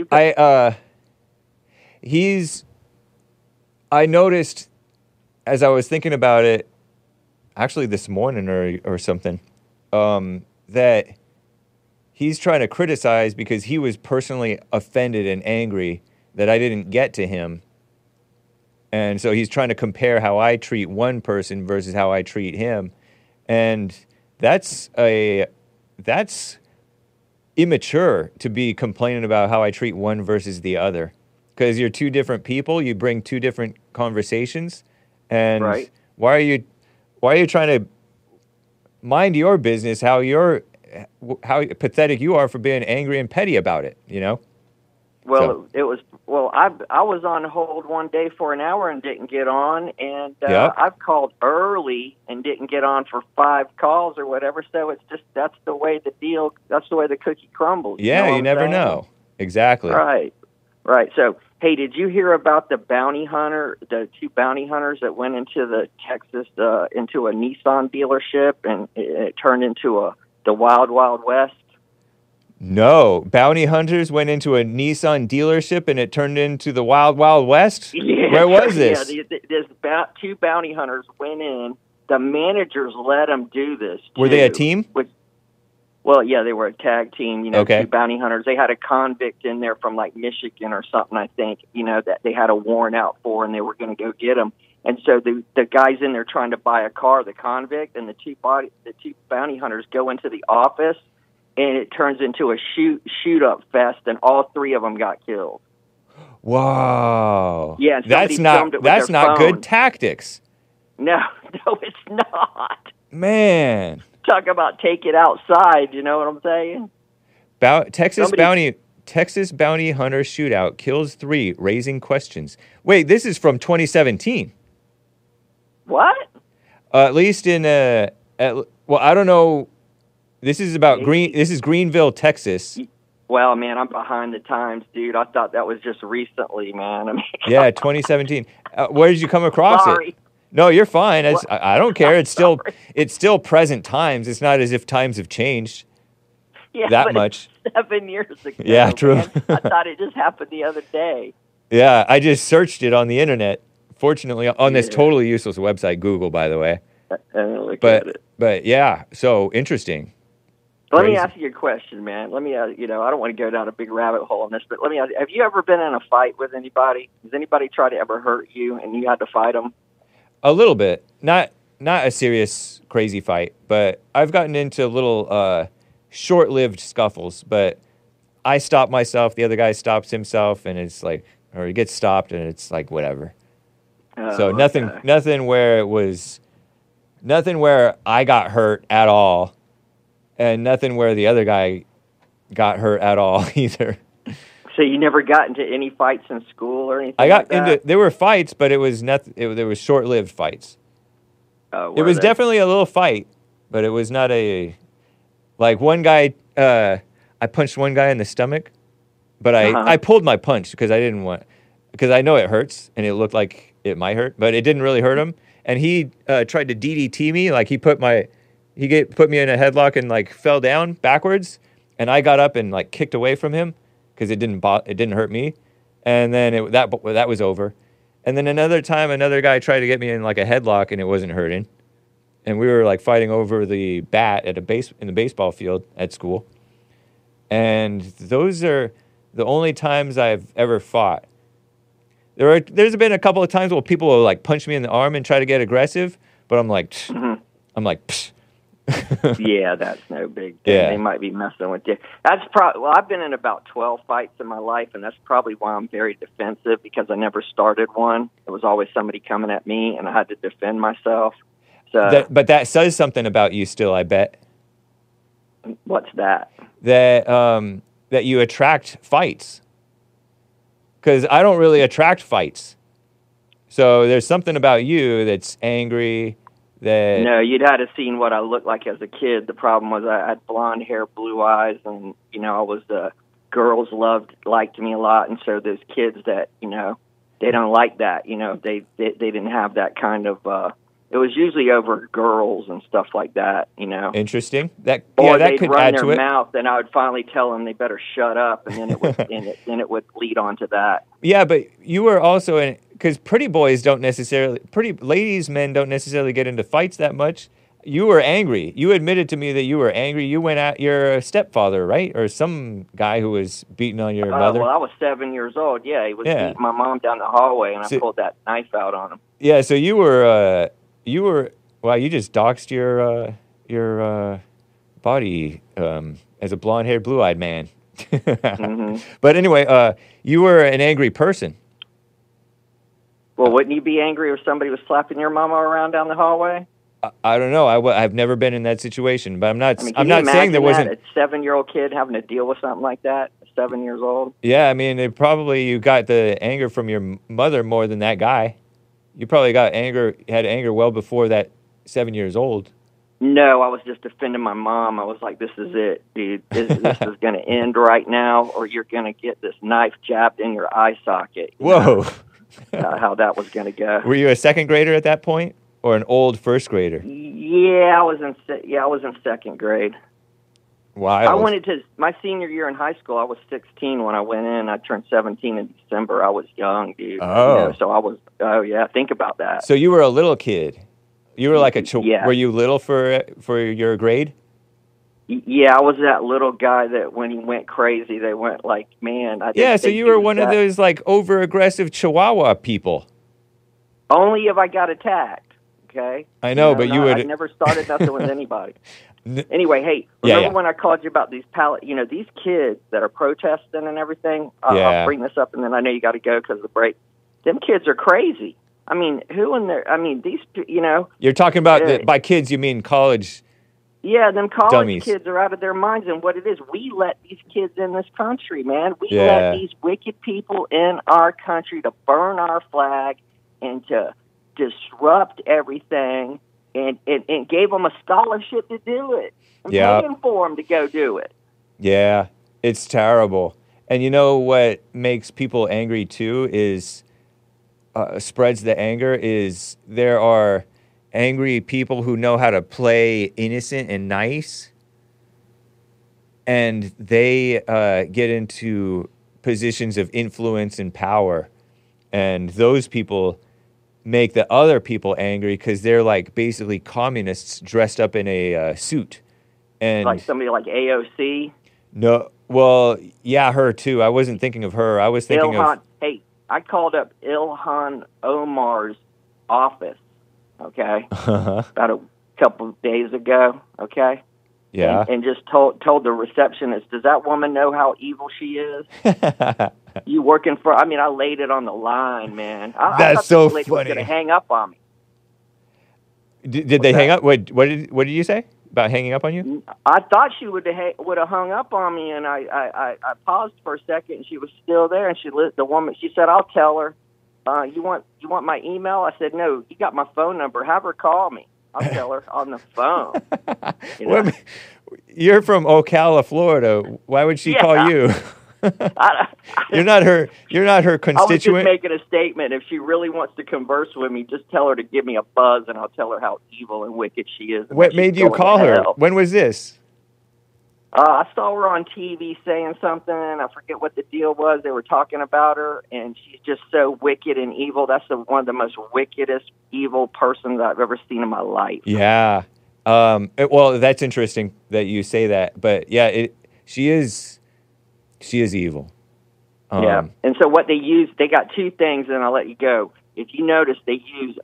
I noticed as I was thinking about it, actually this morning or something, that he's trying to criticize because he was personally offended and angry that I didn't get to him. And so he's trying to compare how I treat one person versus how I treat him. And that's immature to be complaining about how I treat one versus the other. Because you're two different people, you bring two different conversations, and Why are you trying to mind your business? How pathetic you are for being angry and petty about it. You know. Well, it was. Well, I was on hold one day for an hour and didn't get on, and Yep. I've called early and didn't get on for 5 calls or whatever. So it's just that's the way the deal. That's the way the cookie crumbles. Yeah, know what you I'm never saying? know. Exactly. Right. So, hey, did you hear about the the 2 bounty hunters that went into the Texas into a Nissan dealership and it turned into the Wild Wild West? No, bounty hunters went into a Nissan dealership and it turned into the Wild Wild West? Yeah, Where was this? Yeah, there's 2 bounty hunters went in. The managers let them do this. Were they a too, team? Well, yeah, they were a tag team. You know, Okay. 2 bounty hunters. They had a convict in there from like Michigan or something, I think. You know, that they had a warrant out for, and they were going to go get him. And so the guys in there trying to buy a car, the convict, and the two bounty hunters go into the office, and it turns into a shoot up fest, and all 3 of them got killed. Whoa. Yeah, and that's somebody not filmed it with that's their not phone. good tactics. No, it's not. Man. Talk about take it outside. You know what I'm saying? Texas bounty hunter shootout kills 3, raising questions. Wait, this is from 2017. What? At least in well, I don't know. This is about This is Greenville, Texas. Well, man, I'm behind the times, dude. I thought that was just recently, man. I mean, Yeah, 2017. Where did you come across sorry. it? No, you're fine. What? I don't care. It's still Sorry. it's still present times. It's not as if times have changed Yeah, that but much. it's 7 years ago. Yeah, true. Man. I thought it just happened the other day. Yeah, I just searched it on the internet. Fortunately, on this Yeah. totally useless website, Google, by the way. Look at it. But yeah, so interesting. Let me Crazy. ask you a question, man. Let me, I don't want to go down a big rabbit hole on this, but let me ask you, have you ever been in a fight with anybody? Has anybody tried to ever hurt you and you had to fight them? A little bit, not a serious crazy fight, but I've gotten into little short-lived scuffles. But I stop myself, the other guy stops himself, and it's like, or he gets stopped, and it's like whatever. So nothing where I got hurt at all, and nothing where the other guy got hurt at all either. So you never got into any fights in school or anything? I got like that? there were fights, but it was nothing. There was short-lived fights. Oh, It were was they? definitely a little fight, but it was not like one guy. I punched one guy in the stomach, but I pulled my punch because I know it hurts and it looked like it might hurt, but it didn't really hurt him. And he tried to DDT me, like he put me in a headlock and like fell down backwards, and I got up and like kicked away from him because it didn't hurt me, and then that was over. And then another time, another guy tried to get me in like a headlock, and it wasn't hurting. And we were like fighting over the bat in the baseball field at school. And those are the only times I've ever fought. There's been a couple of times where people will like punch me in the arm and try to get aggressive, but I'm like, psh. Yeah, that's no big thing. Yeah. They might be messing with you. That's well, I've been in about 12 fights in my life, and that's probably why I'm very defensive, because I never started one. It was always somebody coming at me, and I had to defend myself. So But that says something about you still, I bet. what's that? That you attract fights. Because I don't really attract fights. So there's something about you that's angry. No, you'd had to seen what I looked like as a kid. The problem was I had blonde hair, blue eyes, and I was girls liked me a lot, and so those kids that they don't like that. They didn't have that kind of. It was usually over girls and stuff like that. Interesting. That they'd could run add their to it. mouth, and I would finally tell them they better shut up, and then it would then it would lead on to that. Yeah, but you were also because pretty ladies, men don't necessarily get into fights that much. You were angry. You admitted to me that you were angry. You went at your stepfather, right? Or some guy who was beating on your mother. Well, I was 7 years old. Yeah, he was beating my mom down the hallway, and I pulled that knife out on him. Yeah, so you were wow, you just doxed your body as a blonde-haired, blue-eyed man. Mm-hmm. But anyway, you were an angry person. Well, wouldn't you be angry if somebody was slapping your mama around down the hallway? I don't know. I've never been in that situation, but I'm not. I mean, I'm can you not saying there imagine wasn't. that, a 7-year-old kid having to deal with something like that. 7 years old. Yeah, I mean, it probably you got the anger from your mother more than that guy. You probably had anger well before that 7 years old. No, I was just defending my mom. I was like, "This is it, dude. This is going to end right now, or you're going to get this knife jabbed in your eye socket." Whoa! How that was going to go. Were you a second grader at that point, or an old first grader? Yeah, I was in second grade. Wild. I went into my senior year in high school. I was 16 when I went in. I turned 17 in December. I was young, dude. Oh. You know, so I was. Oh yeah, think about that. So you were a little kid. You were like a Yeah. Were you little for your grade? Yeah, I was that little guy that when he went crazy, they went like, man. I didn't Yeah, so think you he were was one of that- those like over-aggressive Chihuahua people. Only if I got attacked. Okay. I know, but you would. I never started nothing with anybody. N- Anyway, hey, Yeah, remember yeah. when I called you about these these kids that are protesting and everything? Yeah. I'll bring this up, and then I know you got to go because of the break. Them kids are crazy. I mean, who in there? I mean, these, You're talking about Yeah. by kids, you mean college? yeah, them college Dummies. kids are out of their minds. And what it is, we let these kids in this country, man. We Yeah. let these wicked people in our country to burn our flag and to disrupt everything, and gave them a scholarship to do it. I'm Yeah. paying for them to go do it. Yeah, it's terrible. And you know what makes people angry too is spreads the anger is there are angry people who know how to play innocent and nice, and they get into positions of influence and power, and those people make the other people angry because they're like basically communists dressed up in a suit. And Like somebody like AOC. no, well, yeah, her too. I wasn't thinking of her. I was thinking Ilhan, hey, I called up Ilhan Omar's office, okay, of. about a couple of days ago, okay? Yeah. And just told the receptionist, does that woman know how evil she is? You working for, I mean, I laid it on the line, man. I That's thought so this lady was funny. going to hang up on me. Did they hang up? What did you say about hanging up on you? I thought she would have hung up on me, and I paused for a second, and she was still there. And the woman, she said, "I'll tell her. You want my email?" I said, "No, you got my phone number. Have her call me. I'll tell her on the phone." You know? What- You're from Ocala, Florida. Why would she Yeah. call you? You're not her. You're not her I was just constituent. making a statement. If she really wants to converse with me, just tell her to give me a buzz, and I'll tell her how evil and wicked she is. and What that made she's you going call to her? hell. When was this? I saw her on TV saying something. I forget what the deal was. They were talking about her, and she's just so wicked and evil. That's one of the most wickedest, evil persons I've ever seen in my life. Yeah. Well, that's interesting that you say that. But yeah, she is evil. Yeah. And so what they use, they got two things, and I'll let you go. If you notice, they use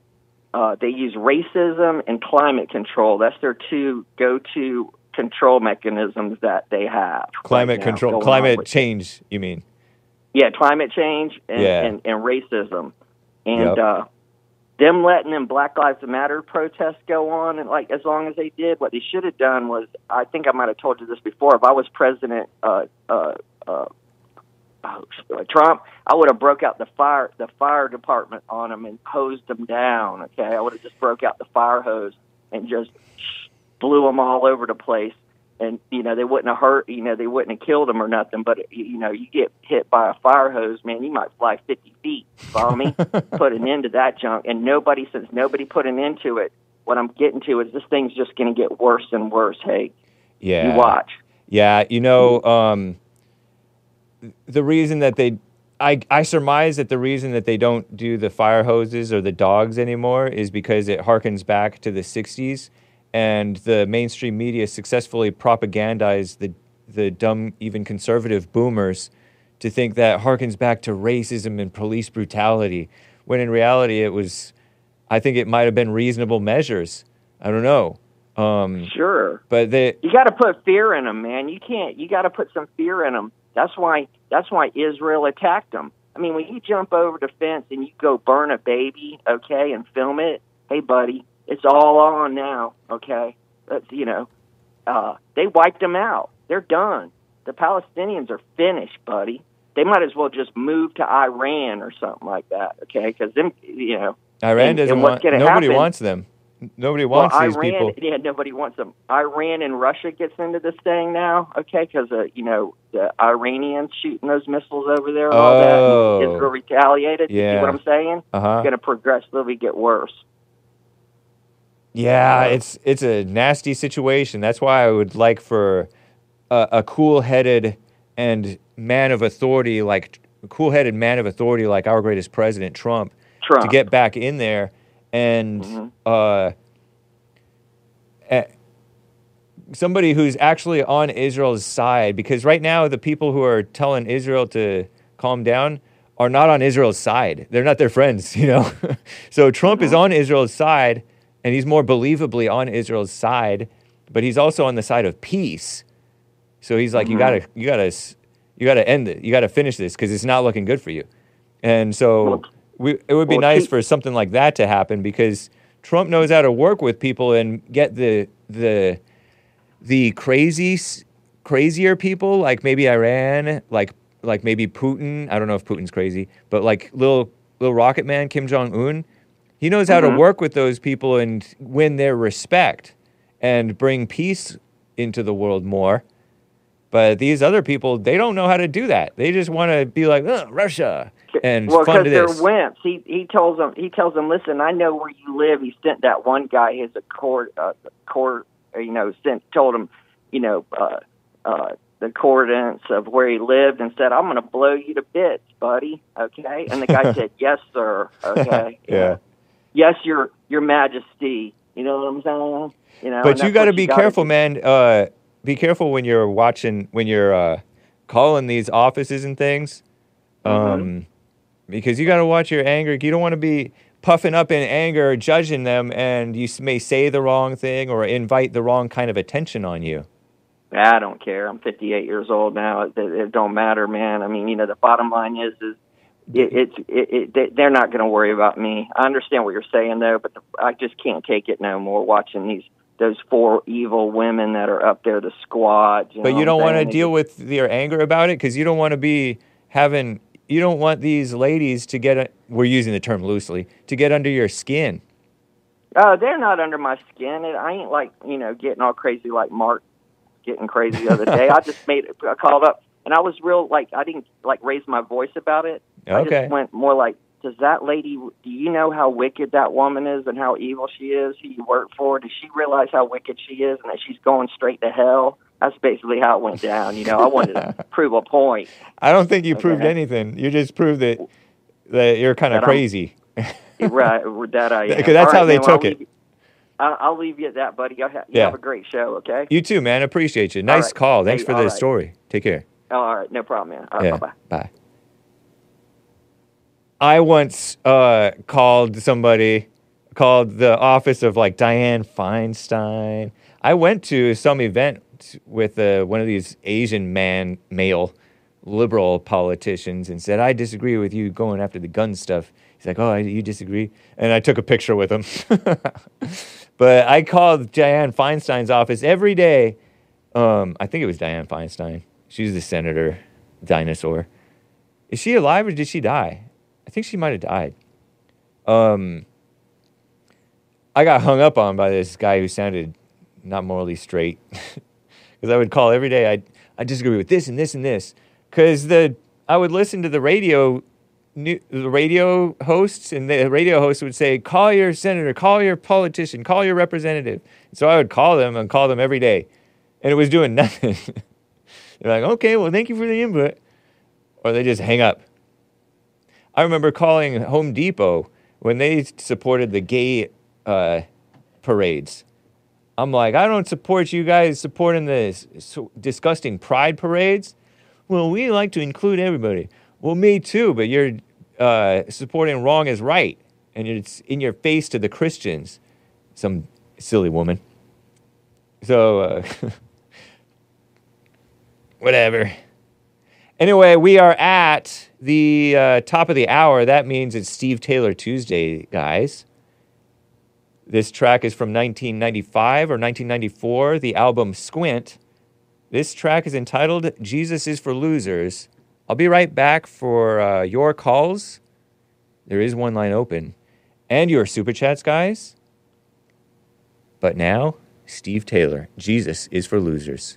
racism and climate control. That's their two go-to control mechanisms that they have. Climate right now control, going on climate with- change. You mean? Yeah, climate change and, Yeah. and racism. And Yep. them letting them Black Lives Matter protests go on, and like as long as they did, what they should have done was, I think I might have told you this before, if I was President Trump, I would have broke out the fire department on them and hosed them down, okay? I would have just broke out the fire hose and just blew them all over the place. And, they wouldn't have hurt, they wouldn't have killed them or nothing. But, you get hit by a fire hose, man, you might fly 50 feet. Follow me? Put an end to that junk. And since nobody put an end to it, what I'm getting to is this thing's just going to get worse and worse. Hey, Yeah. you watch. Yeah. The reason that I surmise that the reason that they don't do the fire hoses or the dogs anymore is because it harkens back to the 60s. And the mainstream media successfully propagandized the dumb, even conservative boomers to think that harkens back to racism and police brutality, when in reality I think it might have been reasonable measures. I don't know. Sure. But You got to put fear in them, man. You got to put some fear in them. That's why Israel attacked them. I mean, when you jump over the fence and you go burn a baby, okay, and film it, hey, buddy, it's all on now, okay? That's, they wiped them out. They're done. The Palestinians are finished, buddy. They might as well just move to Iran or something like that, okay? Because them, Iran doesn't want. Nobody wants them. Nobody wants these Iran, people. Yeah, nobody wants them. Iran and Russia gets into this thing now, okay? Because the Iranians shooting those missiles over there and all that. And Israel retaliated. Yeah. You see what I'm saying? Uh-huh. It's going to progressively get worse. Yeah, it's a nasty situation. That's why I would like for a cool-headed and man of authority, like our greatest president, Trump, to get back in there and somebody who's actually on Israel's side, because right now the people who are telling Israel to calm down are not on Israel's side. They're not their friends, So Trump is on Israel's side, and he's more believably on Israel's side, but he's also on the side of peace. So he's like, you gotta end it. You gotta finish this because it's not looking good for you. And so it would be nice for something like that to happen, because Trump knows how to work with people and get the crazier people, like maybe Iran, like maybe Putin. I don't know if Putin's crazy, but like little rocket man Kim Jong-un. He knows how to work with those people and win their respect and bring peace into the world more. But these other people, they don't know how to do that. They just want to be like, Russia, and fund this. Well, because they're wimps. He tells them, listen, I know where you live. He sent that one guy his told him, the coordinates of where he lived and said, I'm going to blow you to bits, buddy. Okay. And the guy said, yes, sir. Okay. Yeah. Yes, your majesty. You know what I'm saying? But you got to be careful, man. Be careful when you're calling these offices and things. Because you got to watch your anger. You don't want to be puffing up in anger, judging them, and you may say the wrong thing or invite the wrong kind of attention on you. I don't care. I'm 58 years old now. It don't matter, man. I mean, the bottom line is they're not going to worry about me. I understand what you're saying, though, but I just can't take it no more watching those four evil women that are up there, the squad. But you don't want to deal with your anger about it, because you don't want to be having... You don't want these ladies to get... We're using the term loosely. To get under your skin. They're not under my skin. I ain't like, getting all crazy like Mark getting crazy the other day. I just I called up, and I was real, I didn't, raise my voice about it. Okay. I just went more like, does that lady, do you know how wicked that woman is and how evil she is, who you work for? Does she realize how wicked she is and that she's going straight to hell? That's basically how it went down. I wanted to prove a point. I don't think you proved anything. You just proved that you're kind of crazy. Right, that I am. Because that's how they took it. I'll leave you at that, buddy. You have a great show, okay? You too, man. Appreciate you. Nice call. Thanks for the story. Take care. Oh, all right. No problem, man. All right, bye-bye. Bye. I once called the office of Dianne Feinstein. I went to some event with one of these Asian male liberal politicians and said, I disagree with you going after the gun stuff. He's like, oh, you disagree? And I took a picture with him. But I called Dianne Feinstein's office every day. I think it was Dianne Feinstein. She's the senator, dinosaur. Is she alive or did she die? I think she might have died. I got hung up on by this guy who sounded not morally straight. Because I would call every day. I disagree with this and this and this. Because I would listen to the radio hosts, and the radio host would say, call your senator, call your politician, call your representative. And so I would call them every day. And it was doing nothing. They're like, okay, well, thank you for the input. Or they just hang up. I remember calling Home Depot when they supported the gay parades. I'm like, I don't support you guys supporting the disgusting pride parades. Well, we like to include everybody. Well, me too, but you're supporting wrong as right. And it's in your face to the Christians. Some silly woman. So, whatever. Anyway, we are at the top of the hour. That means it's Steve Taylor Tuesday, guys. This track is from 1995 or 1994, the album Squint. This track is entitled Jesus is for Losers. I'll be right back for your calls. There is one line open. And your super chats, guys. But now, Steve Taylor, Jesus is for Losers.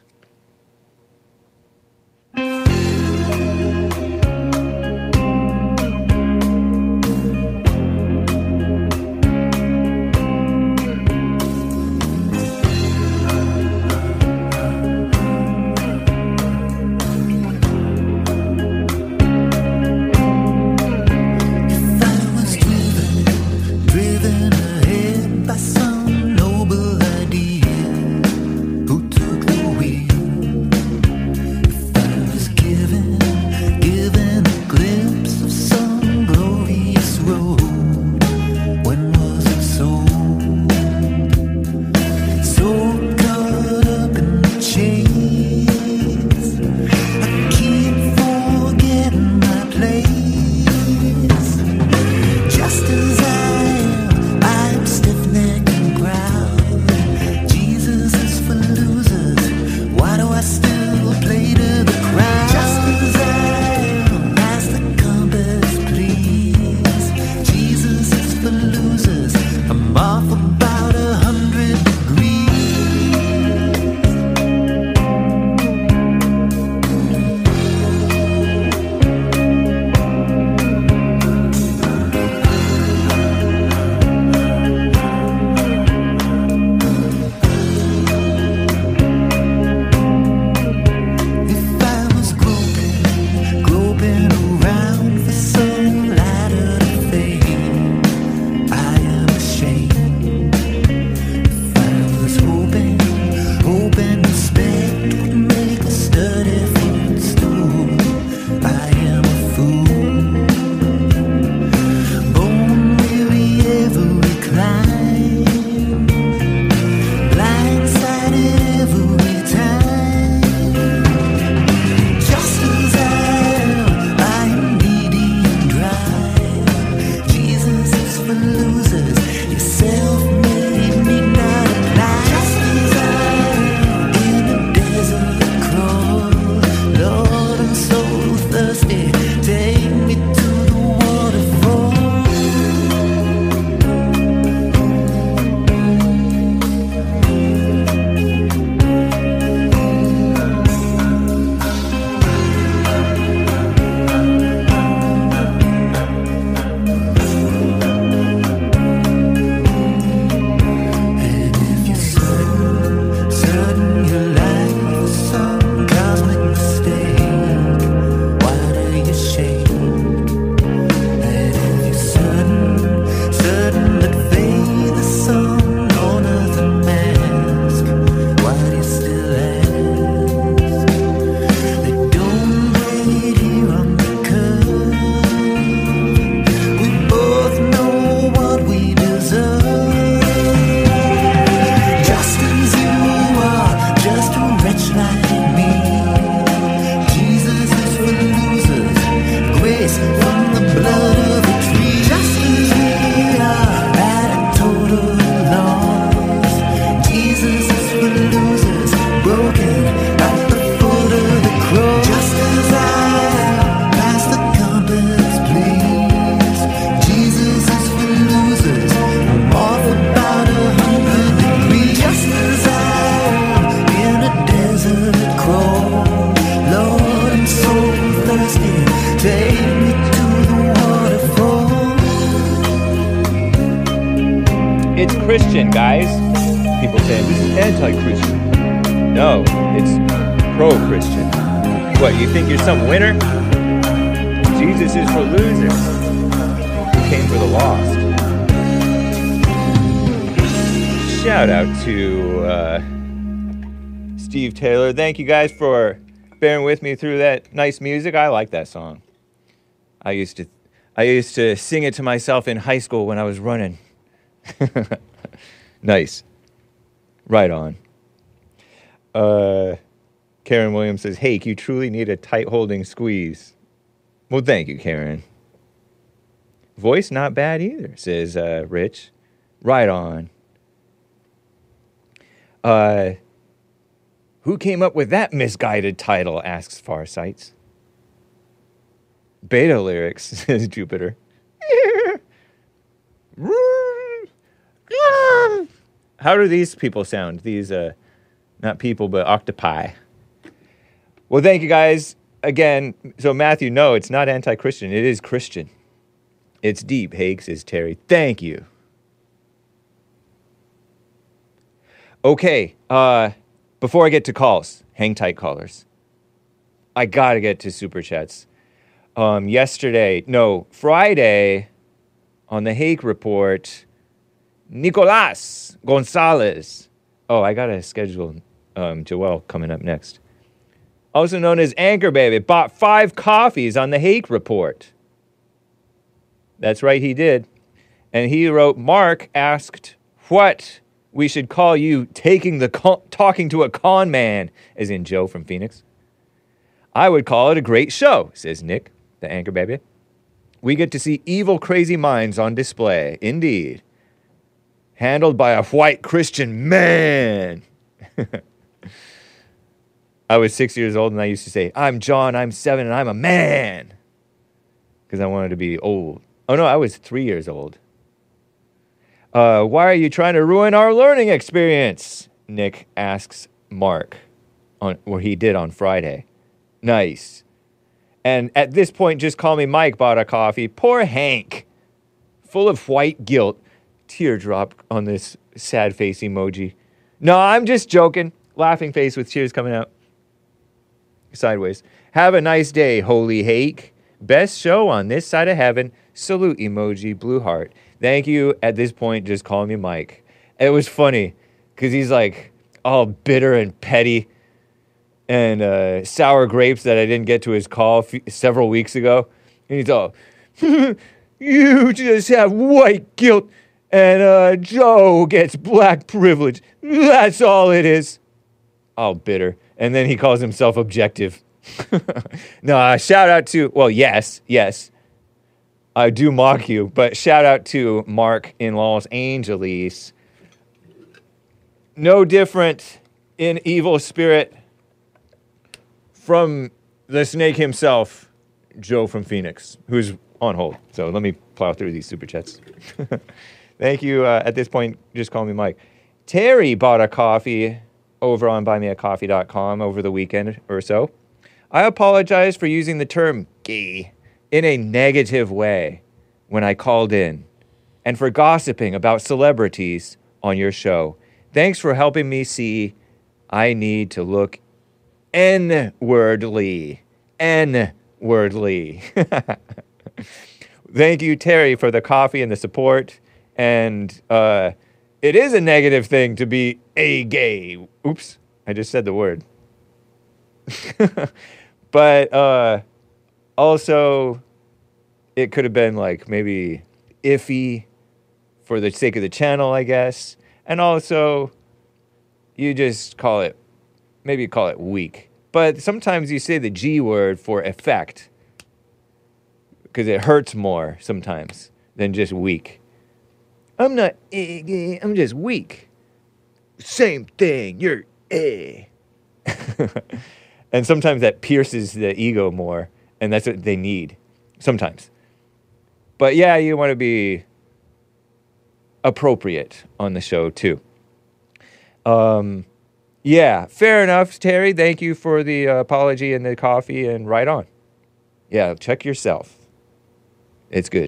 Driven ahead by some noble idea, who took the It's Christian, guys. People say this is anti-Christian. No, it's pro-Christian. What, you think you're some winner? Jesus is for losers who came for the lost. Shout out to Steve Taylor. Thank you guys for bearing with me through that nice music. I like that song. I used to sing it to myself in high school when I was running. Nice. Right on. Karen Williams says, Hake, you truly need a tight holding squeeze. Well, thank you, Karen. Voice not bad either, says Rich. Right on. Who came up with that misguided title, asks Farsights. Beta lyrics, says Jupiter. How do these people sound? These, not people, but octopi. Well, thank you guys. Again, so Matthew, no, it's not anti-Christian. It is Christian. It's deep, Hake, says Terry. Thank you. Okay, before I get to calls, hang tight, callers. I gotta get to Super Chats. Friday, on the Hake Report, Nicolas Gonzalez. Oh, I gotta schedule Joel coming up next. Also known as Anchor Baby, bought 5 coffees on the Hake Report. That's right, he did. And he wrote, Mark asked what we should call you talking to a con man, as in Joe from Phoenix. I would call it a great show, says Nick, the Anchor Baby. We get to see evil, crazy minds on display, indeed. Handled by a white Christian man. I was 6 years old and I used to say, I'm John, I'm 7, and I'm a man. Because I wanted to be old. Oh, no, I was 3 years old. Why are you trying to ruin our learning experience? Nick asks Mark, or he did on Friday. Nice. And at this point, just call me Mike bought a coffee. Poor Hank. Full of white guilt. Teardrop on this sad face emoji. No, I'm just joking. Laughing face with tears coming out. Sideways. Have a nice day, holy Hake. Best show on this side of heaven. Salute emoji, blue heart. Thank you. At this point, just call me Mike. It was funny because he's like all bitter and petty and sour grapes that I didn't get to his call several weeks ago. And he's all, you just have white guilt and Joe gets black privilege. That's all it is. All bitter. And then he calls himself objective. No, shout out to, well, yes. I do mock you, but shout out to Mark in Los Angeles. No different in evil spirit from the snake himself, Joe from Phoenix, who's on hold. So let me plow through these super chats. Thank you. At this point, just call me Mike. Terry bought a coffee over on buymeacoffee.com over the weekend or so. I apologize for using the term gay in a negative way when I called in, and for gossiping about celebrities on your show. Thanks for helping me see I need to look N-wordly. N-wordly. Thank you, Terry, for the coffee and the support. And it is a negative thing to be a gay. Oops, I just said the word. But also, it could have been like maybe iffy for the sake of the channel, I guess. And also, you just call it, maybe call it weak. But sometimes you say the G word for effect, because it hurts more sometimes than just weak. I'm not gay, I'm just weak. Same thing, you're a. And sometimes that pierces the ego more, and that's what they need, sometimes. But yeah, you want to be appropriate on the show, too. Yeah, fair enough, Terry. Thank you for the apology and the coffee, and right on. Yeah, check yourself. It's good.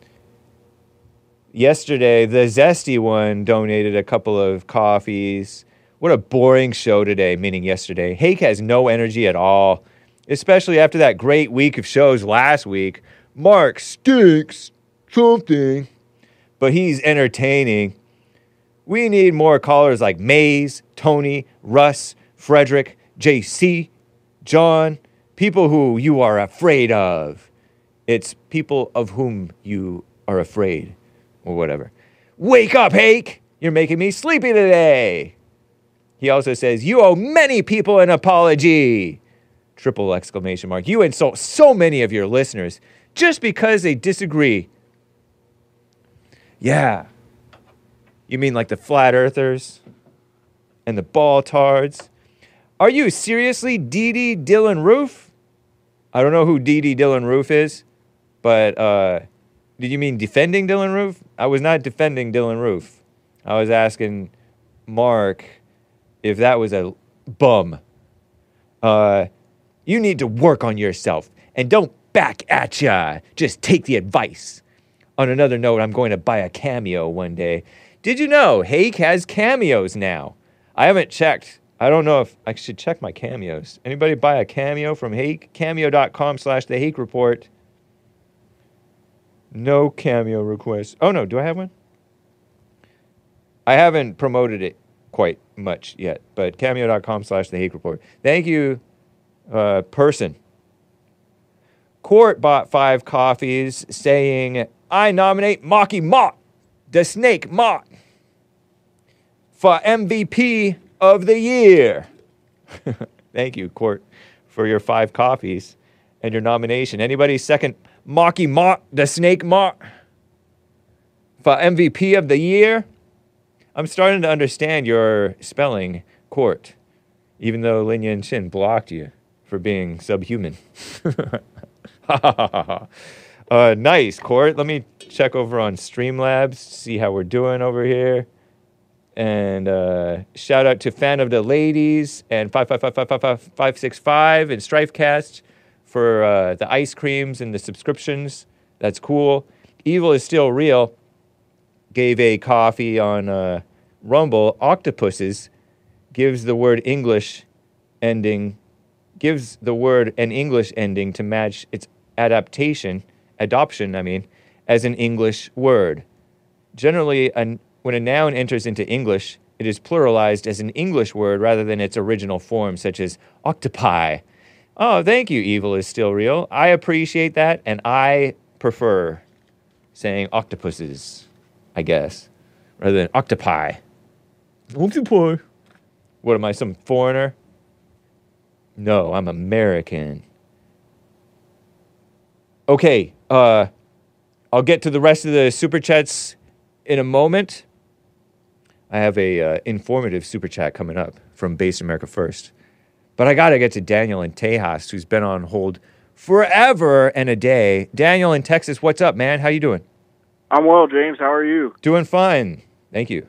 Yesterday, the Zesty one donated a couple of coffees. What a boring show today, meaning yesterday. Hake has no energy at all, especially after that great week of shows last week. Mark stinks something, but he's entertaining. We need more callers like Maze, Tony, Russ, Frederick, JC, John, people who you are afraid of. It's people of whom you are afraid, or whatever. Wake up, Hake! You're making me sleepy today. He also says, you owe many people an apology. Triple exclamation mark. You insult so many of your listeners just because they disagree. Yeah. You mean like the flat earthers and the ball tards? Are you seriously Dee Dylan Roof? I don't know who Dee Dylan Roof is, but did you mean defending Dylan Roof? I was not defending Dylan Roof. I was asking Mark if that was a bum. You need to work on yourself and don't back at ya. Just take the advice. On another note, I'm going to buy a Cameo one day. Did you know Hake has Cameos now? I haven't checked. I don't know if I should check my Cameos. Anybody buy a Cameo from Hake? Cameo.com/The Hake Report. No Cameo requests. Oh, no. Do I have one? I haven't promoted it quite much yet, but Cameo.com/The Hake Report. Thank you, person. Court bought 5 coffees saying, I nominate Mocky Mott, the Snake Mott, for MVP of the year. Thank you, Court, for your 5 coffees and your nomination. Anybody second Mocky Mott, the Snake Mott, for MVP of the year? I'm starting to understand your spelling, Court, even though Lin Yan Chin blocked you for being subhuman. Nice, Court. Let me check over on Streamlabs, see how we're doing over here. And shout out to Fan of the Ladies and 555 and Strifecast for the ice creams and the subscriptions. That's cool. Evil is Still Real gave a coffee on Rumble. Octopuses gives the word English ending, gives the word an English ending to match its adoption, as an English word. Generally, when a noun enters into English, it is pluralized as an English word rather than its original form, such as octopi. Oh, thank you, Evil is Still Real. I appreciate that, and I prefer saying octopuses, I guess, rather than octopi. Octopi. What am I, some foreigner? No, I'm American. Okay, I'll get to the rest of the Super Chats in a moment. I have a informative Super Chat coming up from Base America First. But I got to get to Daniel in Tejas, who's been on hold forever and a day. Daniel in Texas, what's up, man? How you doing? I'm well, James. How are you? Doing fine. Thank you.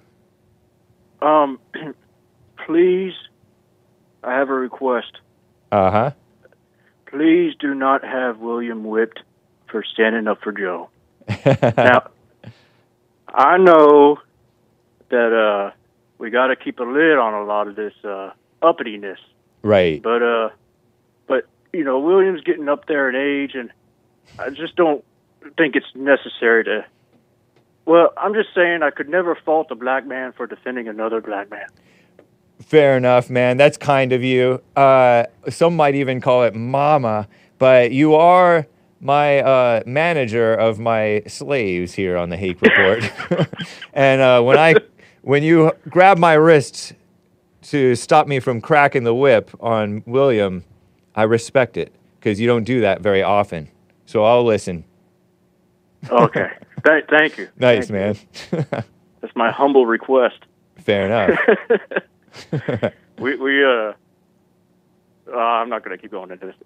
Please, I have a request. Uh-huh. Please do not have William whipped for standing up for Joe. Now, I know that we got to keep a lid on a lot of this uppityness. Right. But you know, William's getting up there in age, and I just don't think it's necessary to. Well, I'm just saying I could never fault a black man for defending another black man. Fair enough, man. That's kind of you. Some might even call it mama, but you are my manager of my slaves here on the Hake Report. And when you grab my wrist to stop me from cracking the whip on William, I respect it because you don't do that very often. So I'll listen. Okay. Thank you. Nice, Thank man. you. That's my humble request. Fair enough. I'm not going to keep going into this.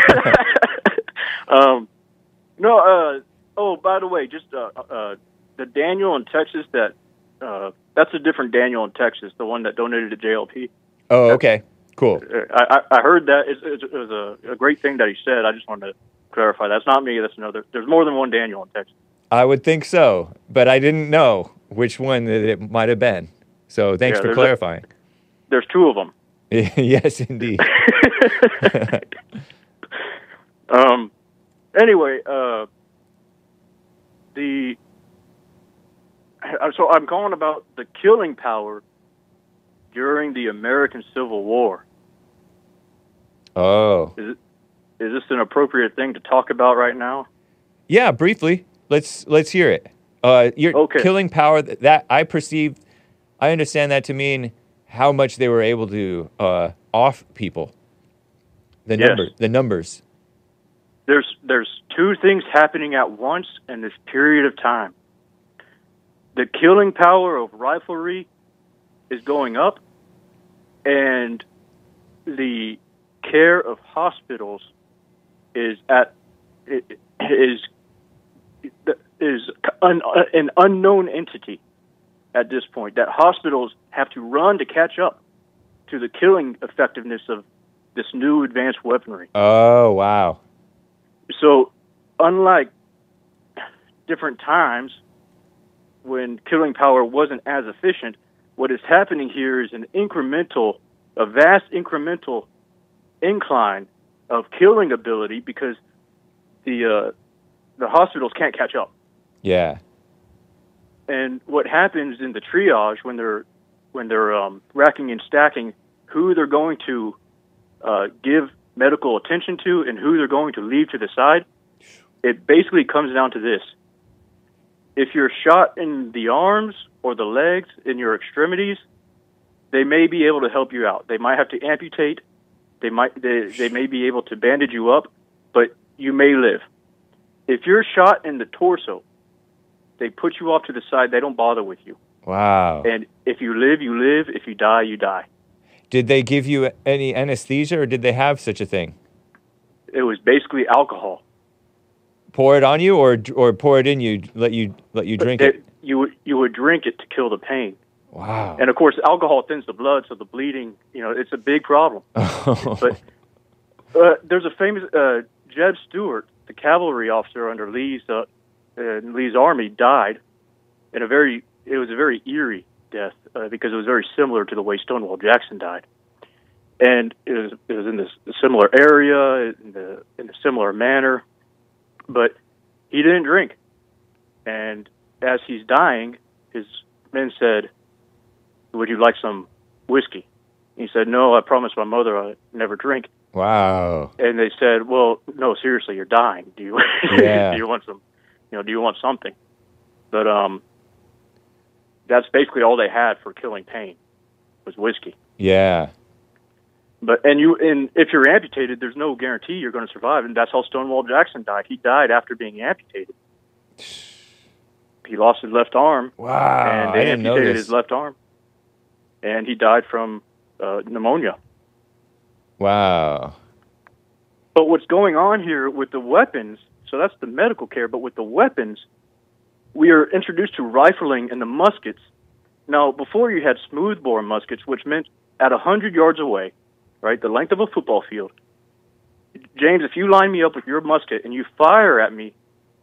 Oh, by the way, just the Daniel in Texas, that's a different Daniel in Texas, the one that donated to JLP. Oh, okay. Cool. I heard that. It was a great thing that he said. I just wanted to clarify. That's not me. That's another. There's more than one Daniel in Texas. I would think so, but I didn't know which one that it might have been. So thanks for clarifying. There's 2 of them. Yes, indeed. Anyway, so I'm calling about the killing power during the American Civil War. Oh. Is this an appropriate thing to talk about right now? Yeah, briefly. Let's hear it. Your killing power, that I understand that to mean how much they were able to off people. The Yes. numbers. There's two things happening at once in this period of time. The killing power of riflery is going up, and the care of hospitals is an unknown entity at this point. That hospitals have to run to catch up to the killing effectiveness of this new advanced weaponry. Oh, wow. So, unlike different times when killing power wasn't as efficient, what is happening here is a vast incremental incline of killing ability because the hospitals can't catch up. Yeah. And what happens in the triage when they're racking and stacking who they're going to give medical attention to and who they're going to leave to the side, it basically comes down to this. If you're shot in the arms or the legs, in your extremities, they may be able to help you out. They might have to amputate. They may be able to bandage you up, but you may live. If you're shot in the torso, they put you off to the side. They don't bother with you. Wow. And if you live, you live. If you die, you die. Did they give you any anesthesia, or did they have such a thing? It was basically alcohol. Pour it on you, or pour it in you, let you drink it? You would drink it to kill the pain. Wow. And of course, alcohol thins the blood, so the bleeding, it's a big problem. But there's a famous Jeb Stuart, the cavalry officer under Lee's army, died in it was a very eerie death because it was very similar to the way Stonewall Jackson died, and it was in this similar area in a similar manner, but he didn't drink, and as he's dying, his men said, "Would you like some whiskey?" He said, "No, I promised my mother I'd never drink." Wow. And they said, "Well, no, seriously, you're dying. Do you Yeah. do you want some? Do you want something?" But that's basically all they had for killing pain was whiskey. Yeah. But if you're amputated, there's no guarantee you're going to survive, and that's how Stonewall Jackson died. He died after being amputated. He lost his left arm. Wow. And they I didn't know amputated this. his left arm, and he died from pneumonia. Wow. But what's going on here with the weapons, so that's the medical care, but with the weapons, we are introduced to rifling and the muskets. Now, before you had smoothbore muskets, which meant at 100 yards away, right, the length of a football field. James, if you line me up with your musket and you fire at me,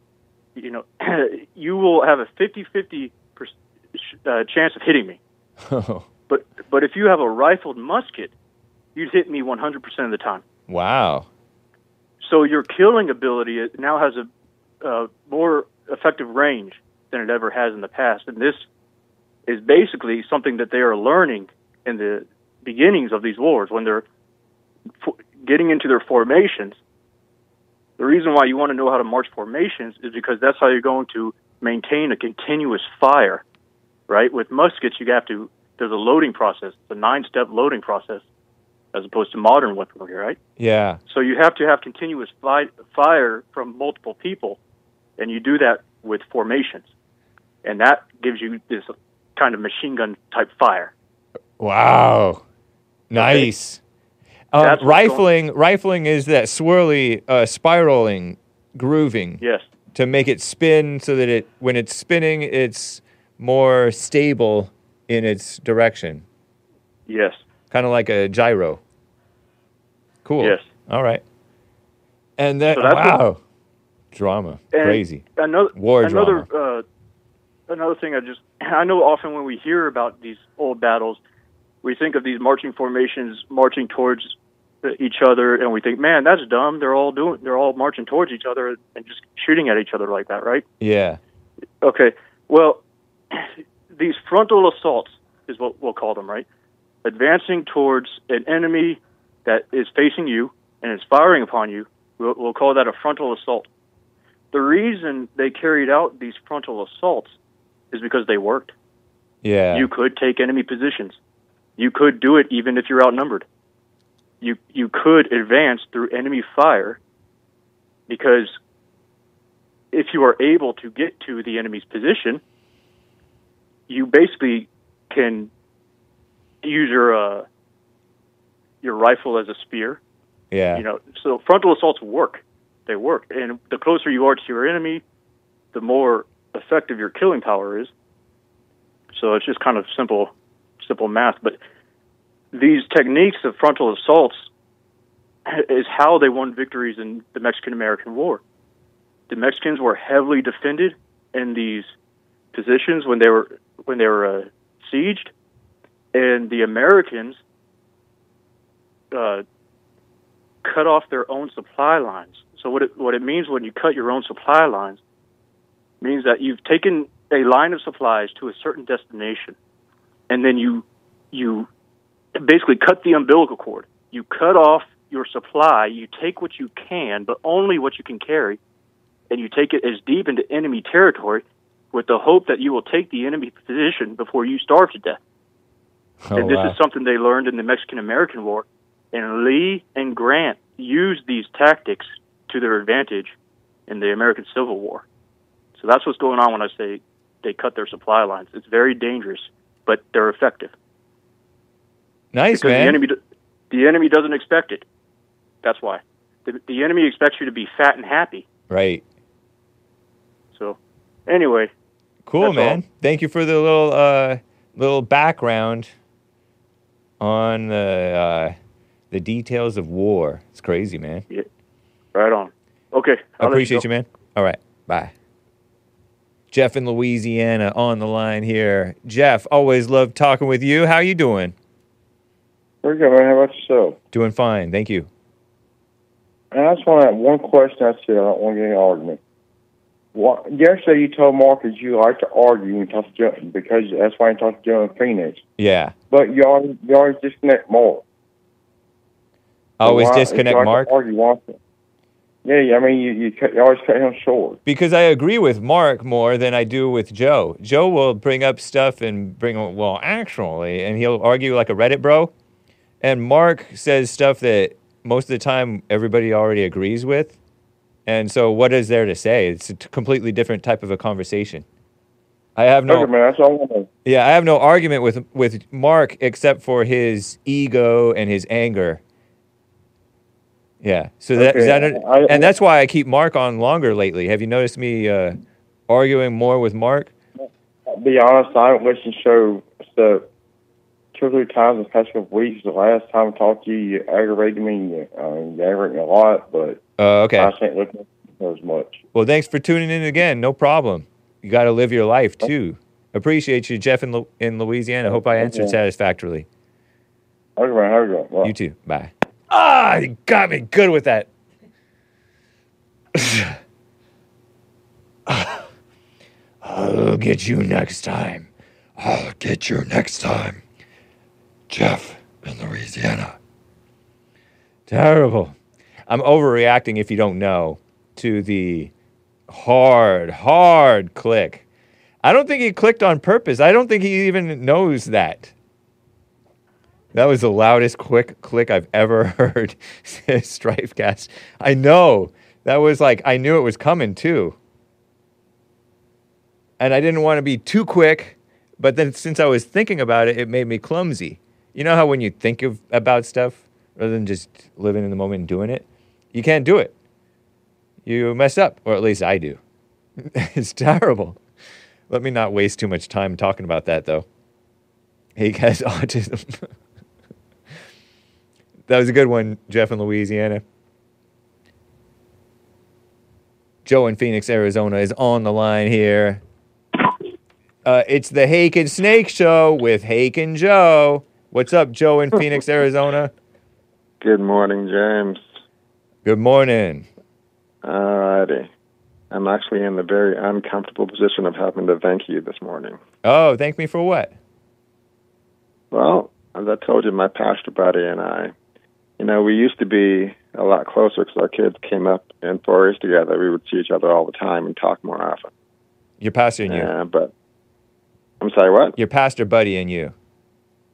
you will have a 50-50 chance of hitting me. But if you have a rifled musket, you'd hit me 100% of the time. Wow. So your killing ability now has a more effective range than it ever has in the past. And this is basically something that they are learning in the beginnings of these wars when they're getting into their formations. The reason why you want to know how to march formations is because that's how you're going to maintain a continuous fire, right? With muskets, there's a loading process, it's a 9-step loading process, as opposed to modern weaponry, right? Yeah. So you have to have continuous fire from multiple people, and you do that with formations. And that gives you this kind of machine gun type fire. Wow. Nice. Rifling is that swirly, spiraling, grooving. Yes. To make it spin so that when it's spinning, it's more stable in its direction. Yes. Kind of like a gyro. Cool. Yes. All right. And then, So that's wow. Drama. And Crazy. Drama. Another thing I know often when we hear about these old battles, we think of these marching formations marching towards each other, and we think, man, that's dumb. They're all marching towards each other and just shooting at each other like that, right? Yeah. Okay. Well, these frontal assaults is what we'll call them, right? Advancing towards an enemy that is facing you and is firing upon you, we'll call that a frontal assault. The reason they carried out these frontal assaults is because they worked. Yeah. You could take enemy positions. You could do it even if you're outnumbered. You could advance through enemy fire, because if you are able to get to the enemy's position, you basically can use your rifle as a spear. Yeah. You know, so frontal assaults work. They work, and the closer you are to your enemy, the more effective your killing power is. So it's just kind of simple math. But these techniques of frontal assaults is how they won victories in the Mexican-American War. The Mexicans were heavily defended in these positions when they were sieged, and the Americans cut off their own supply lines. So what it means when you cut your own supply lines means that you've taken a line of supplies to a certain destination, and then you basically cut the umbilical cord. You cut off your supply. You take what you can, but only what you can carry, and you take it as deep into enemy territory with the hope that you will take the enemy position before you starve to death. And this is something they learned in the Mexican-American War, and Lee and Grant used these tactics to their advantage in the American Civil War. So that's what's going on when I say they cut their supply lines. It's very dangerous, but they're effective. Nice, because man. The enemy doesn't expect it. That's why. The enemy expects you to be fat and happy. Right. So, anyway. Cool, man. All. Thank you for the little background on the details of war. It's crazy, man. Yeah. Right on. Okay. I appreciate you, man. All right. Bye. Jeff in Louisiana on the line here. Jeff, always love talking with you. How you doing? Pretty good, man. How about yourself? Doing fine. Thank you. And I just want to have one question. I said I don't want to get in an argument. Yesterday you told Marcus you like to argue and talk to Joe, because that's why you talk to Joe and Phoenix. Yeah. But you always disconnect Mark. Always disconnect Mark? Yeah, I mean, you always cut him short. Because I agree with Mark more than I do with Joe. Joe will bring up stuff and actually, and he'll argue like a Reddit bro. And Mark says stuff that most of the time everybody already agrees with. And so what is there to say? It's a completely different type of a conversation. I have no... Okay, man, that's all I want to... Yeah, I have no argument with Mark except for his ego and his anger. Yeah, so and that's why I keep Mark on longer lately. Have you noticed me arguing more with Mark? I'll be honest, I haven't listened to the show so 2 or 3 times in the past couple of weeks. The last time I talked to you, you aggravated me. You aggravated me a lot, but okay. I can't listen to as much. Well, thanks for tuning in again. No problem. You got to live your life, too. Appreciate you, Jeff in Louisiana. Hope I answered satisfactorily. Okay, man. Have a good one. You too. Bye. You got me good with that. I'll get you next time. I'll get you next time. Jeff in Louisiana. Terrible. I'm overreacting, if you don't know, to the hard click. I don't think he clicked on purpose. I don't think he even knows that. That was the loudest quick click I've ever heard, says Strifecast. I know. That was like, I knew it was coming too. And I didn't want to be too quick, but then since I was thinking about it, it made me clumsy. You know how when you think about stuff, rather than just living in the moment and doing it, you can't do it. You mess up, or at least I do. It's terrible. Let me not waste too much time talking about that, though. He has autism. That was a good one, Jeff in Louisiana. Joe in Phoenix, Arizona is on the line here. It's the Hake and Snake Show with Hake and Joe. What's up, Joe in Phoenix, Arizona? Good morning, James. Good morning. All righty. I'm actually in the very uncomfortable position of having to thank you this morning. Oh, thank me for what? Well, as I told you, my pastor buddy and I, we used to be a lot closer because our kids came up in 4 years together. We would see each other all the time and talk more often. Your pastor and you? Yeah, but I'm sorry, what? Your pastor buddy and you?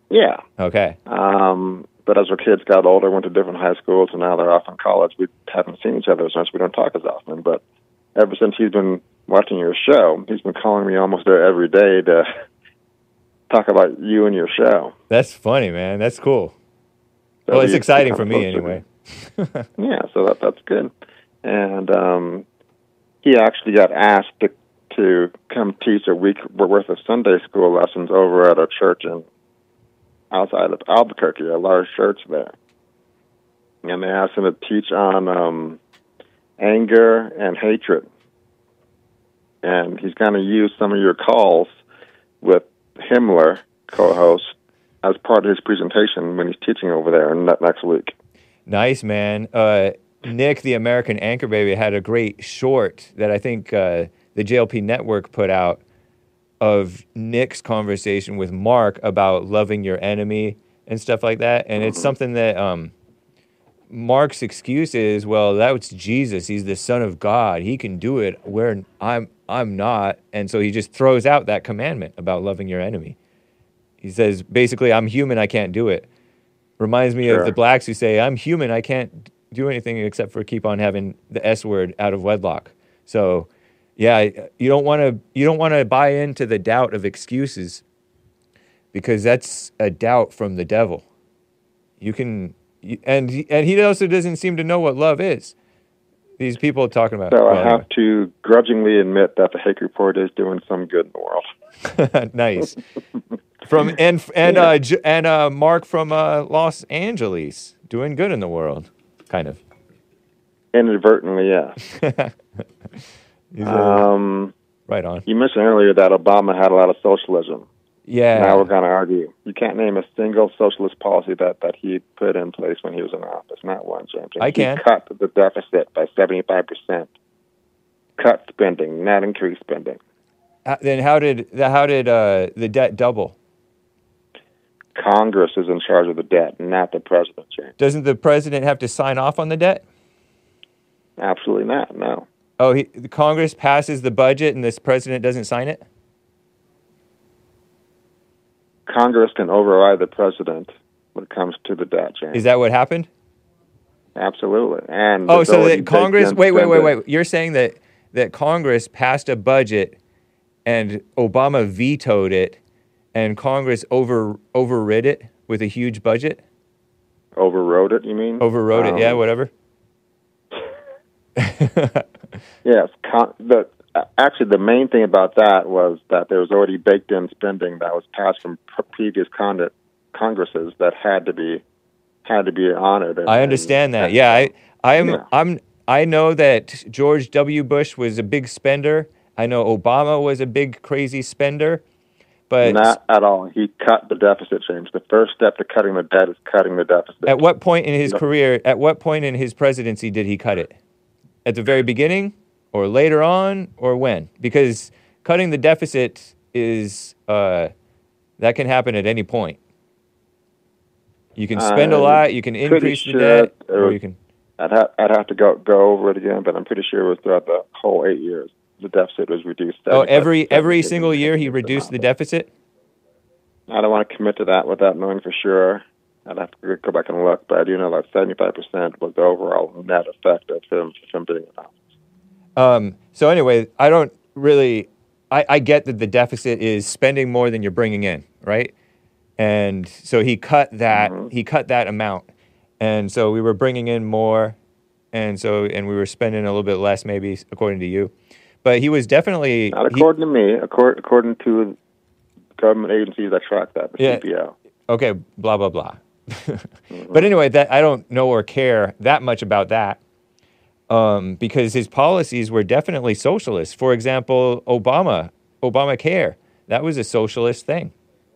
Yeah. Okay. But as our kids got older, went to different high schools, and now they're off in college, we haven't seen each other as much. We don't talk as often. But ever since he's been watching your show, he's been calling me almost every day to talk about you and your show. That's funny, man. That's cool. So Well, it's he's exciting for become me closer. anyway. Yeah, so that's good. And he actually got asked to come teach a week worth of Sunday school lessons over at a church outside of Albuquerque, a large church there. And they asked him to teach on anger and hatred. And he's going to use some of your calls with Himmler, co-host, as part of his presentation when he's teaching over there next week. Nice, man. Nick, the American Anchor Baby, had a great short that I think the JLP Network put out of Nick's conversation with Mark about loving your enemy and stuff like that. And it's something that Mark's excuse is, well, that's Jesus. He's the Son of God. He can do it where I'm not. And so he just throws out that commandment about loving your enemy. He says, basically, I'm human. I can't do it. Reminds me of the blacks who say, I'm human. I can't do anything except for keep on having the S word out of wedlock. So, yeah, you don't want to buy into the doubt of excuses, because that's a doubt from the devil. And he also doesn't seem to know what love is. These people talking about. So I have to grudgingly admit that the Hake Report is doing some good in the world. Nice. Mark from Los Angeles doing good in the world, kind of. Inadvertently, yeah. Right on. You mentioned earlier that Obama had a lot of socialism. Yeah. Now we're going to argue. You can't name a single socialist policy that he put in place when he was in office. Not one, James. I can. He cut the deficit by 75%. Cut spending, not increase spending. Then how did the debt double? Congress is in charge of the debt, not the president, James. Doesn't the president have to sign off on the debt? Absolutely not, no. Oh, the Congress passes the budget and this president doesn't sign it? Congress can override the president when it comes to the debt, James. Is that what happened? Absolutely. And so that Congress... Wait. You're saying that Congress passed a budget and Obama vetoed it, and Congress overrid it with a huge budget? Overrode it, you mean? Overrode it, yeah, whatever. Yes. Actually, the main thing about that was that there was already baked-in spending that was passed from previous Congresses that had to be honored. I understand that. Yeah, I know that George W. Bush was a big spender. I know Obama was a big crazy spender, but not at all. He cut the deficit, James. The first step to cutting the debt is cutting the deficit. At what point in his career? At what point in his presidency did he cut it? At the very beginning, or later on, or when? Because cutting the deficit is that can happen at any point. You can spend a lot, you can increase the debt, or you can. I'd have to go over it again, but I'm pretty sure it was throughout the whole 8 years. The deficit was reduced. Every single year he reduced the deficit? I don't want to commit to that without knowing for sure. I'd have to go back and look, but I do know that 75% was the overall net effect of him being in office. So anyway, I don't really... I get that the deficit is spending more than you're bringing in, right? And so he cut that. Mm-hmm. He cut that amount, and so we were bringing in more, and we were spending a little bit less, maybe according to you. But he was definitely not according to me. According to government agencies that track that, the CPO. Okay, blah blah blah. Mm-hmm. But anyway, that I don't know or care that much about that, because his policies were definitely socialist. For example, Obamacare, that was a socialist thing.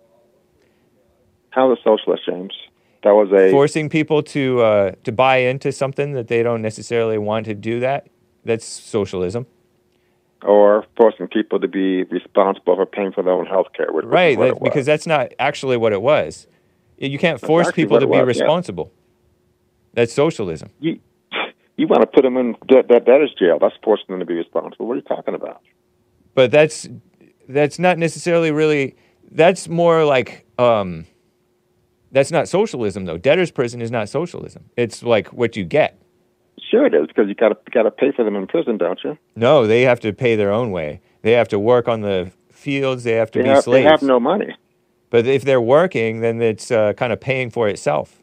How was socialist, James? That was forcing people to buy into something that they don't necessarily want to do. That's socialism. Or forcing people to be responsible for paying for their own health care. Right, because that's not actually what it was. You can't force people to be responsible. Yeah. That's socialism. You want to put them in debtor's jail. That's forcing them to be responsible. What are you talking about? But that's not necessarily really... That's more like... That's not socialism, though. Debtor's prison is not socialism. It's like what you get. Sure it is, because you got to pay for them in prison, don't you? No, they have to pay their own way. They have to work on the fields. They have to be slaves. They have no money. But if they're working, then it's kind of paying for itself.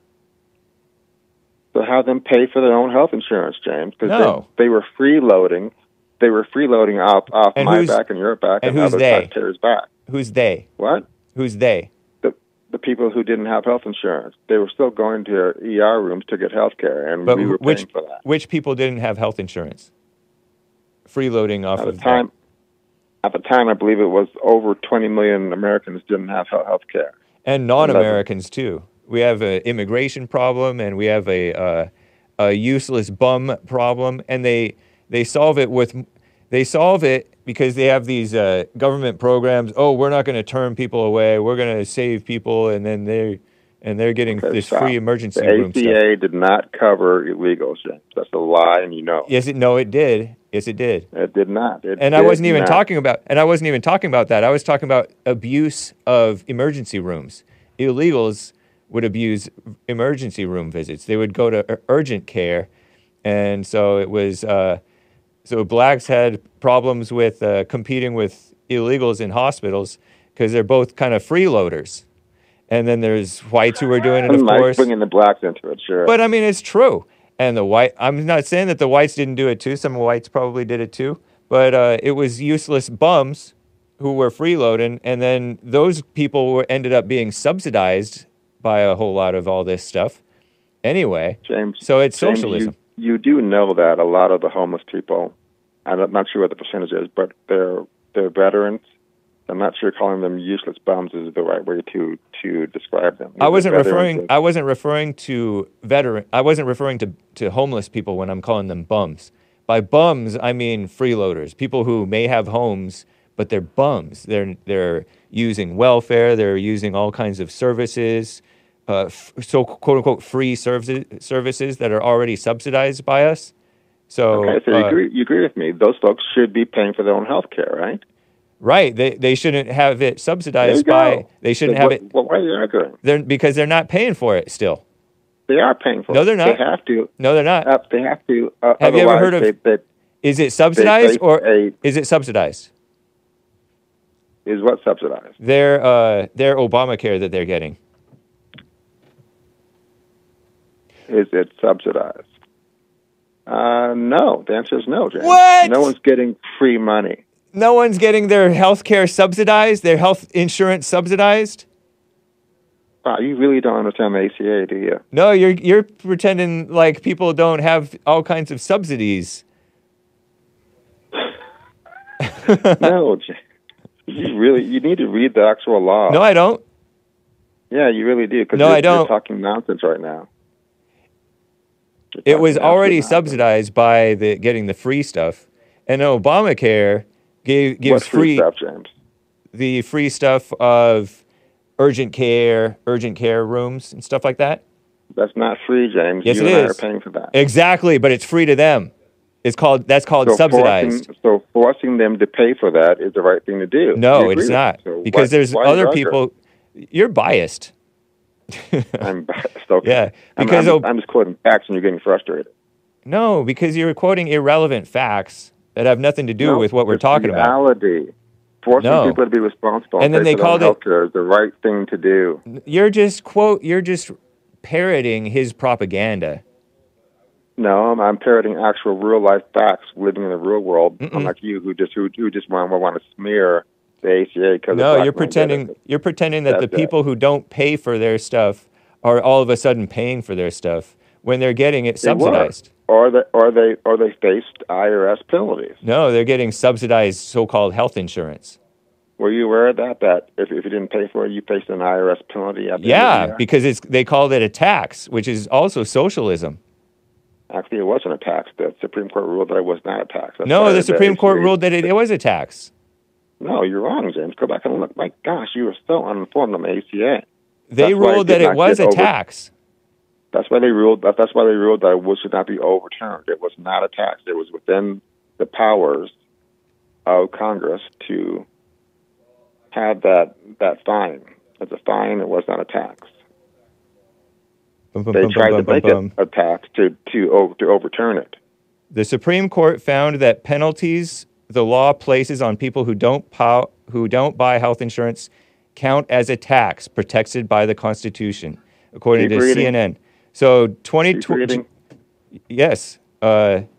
So have them pay for their own health insurance, James, because No. they were freeloading. They were freeloading off And my who's- back and your back and and who's other they? taxpayers' back. Who's they? What? Who's they? The people who didn't have health insurance. They were still going to ER rooms to get health care, and But we were which paying for that. which people didn't have health insurance? Freeloading off At of the time, I believe it was over 20 million Americans didn't have health care. and non-Americans too. We have an immigration problem, and we have a useless bum problem, and they solve it because they have these government programs. Oh, we're not going to turn people away. We're going to save people, and then they're getting Okay, this stop. free emergency The room ACA stuff. did not cover illegals, James. That's a lie, and you know. Yes, it did. Yes, it did. It did not. I wasn't even talking about that. I was talking about abuse of emergency rooms. Illegals would abuse emergency room visits. They would go to urgent care, and so it was. So blacks had problems with competing with illegals in hospitals because they're both kind of freeloaders. And then there's whites who are doing it, of course. Bringing the blacks into it, sure. But I mean, it's true. And I'm not saying that the whites didn't do it too. Some whites probably did it too. But it was useless bums who were freeloading. And then those people ended up being subsidized by a whole lot of all this stuff. Anyway, James, so it's James, socialism. You do know that a lot of the homeless people, I'm not sure what the percentage is, but they're veterans. I'm not sure calling them useless bums is the right way to describe them. I wasn't referring to veteran. I wasn't referring to homeless people when I'm calling them bums. By bums, I mean freeloaders, people who may have homes, but they're bums. They're using welfare. They're using all kinds of services, so quote unquote free services that are already subsidized by us. So okay, so you agree with me? Those folks should be paying for their own health care, right? Right. They shouldn't have it subsidized by. They shouldn't have it. Well, why are you arguing? Because they're not paying for it still. They are paying for it. No, they're not. They have to. No, they're not. They have to. Have you ever heard of? Is it subsidized or is it subsidized? Is what subsidized? Their Obamacare that they're getting. Is it subsidized? No. The answer is no, James. What? No one's getting free money. No one's getting their health care subsidized, their health insurance subsidized? Wow, you really don't understand the ACA, do you? No, you're pretending like people don't have all kinds of subsidies. No, James. You need to read the actual law. No, I don't. Yeah, you really do. No, I don't. You're talking nonsense right now. It was already subsidized by getting the free stuff. And Obamacare gives free stuff, James? The free stuff of urgent care rooms and stuff like that. That's not free, James. Yes, you it and is. I are paying for that. Exactly, but it's free to them. That's called subsidized. So forcing them to pay for that is the right thing to do. No, it's not. So because there's other people. You're biased. I'm biased. Okay. Yeah, because I'm just quoting facts and you're getting frustrated. No, because you're quoting irrelevant facts that have nothing to do with what we're talking about. Reality. Forcing people to be responsible and then they called it healthcare is the right thing to do. You're just parroting his propaganda. No, I'm parroting actual real life facts, living in the real world. Unlike you, who just want to smear the ACA because. No, you're pretending that the people who don't pay for their stuff are all of a sudden paying for their stuff when they're getting it subsidized. Or they faced IRS penalties. No, they're getting subsidized so-called health insurance. Were you aware of that? That if you didn't pay for it, you faced an IRS penalty? Yeah, because they called it a tax, which is also socialism. Actually, it wasn't a tax. The Supreme Court ruled that it was not a tax. No, the Supreme Court ruled that it was a tax. No, you're wrong, James. Go back and look. My gosh, you were so uninformed on the ACA. They ruled that it was a tax. That's why they ruled. That's why they ruled that it should not be overturned. It was not a tax. It was within the powers of Congress to have that fine. As a fine, it was not a tax. They tried to make it a tax to overturn it. The Supreme Court found that penalties the law places on people who don't buy health insurance count as a tax protected by the Constitution, according to CNN. So 2020. Yes. The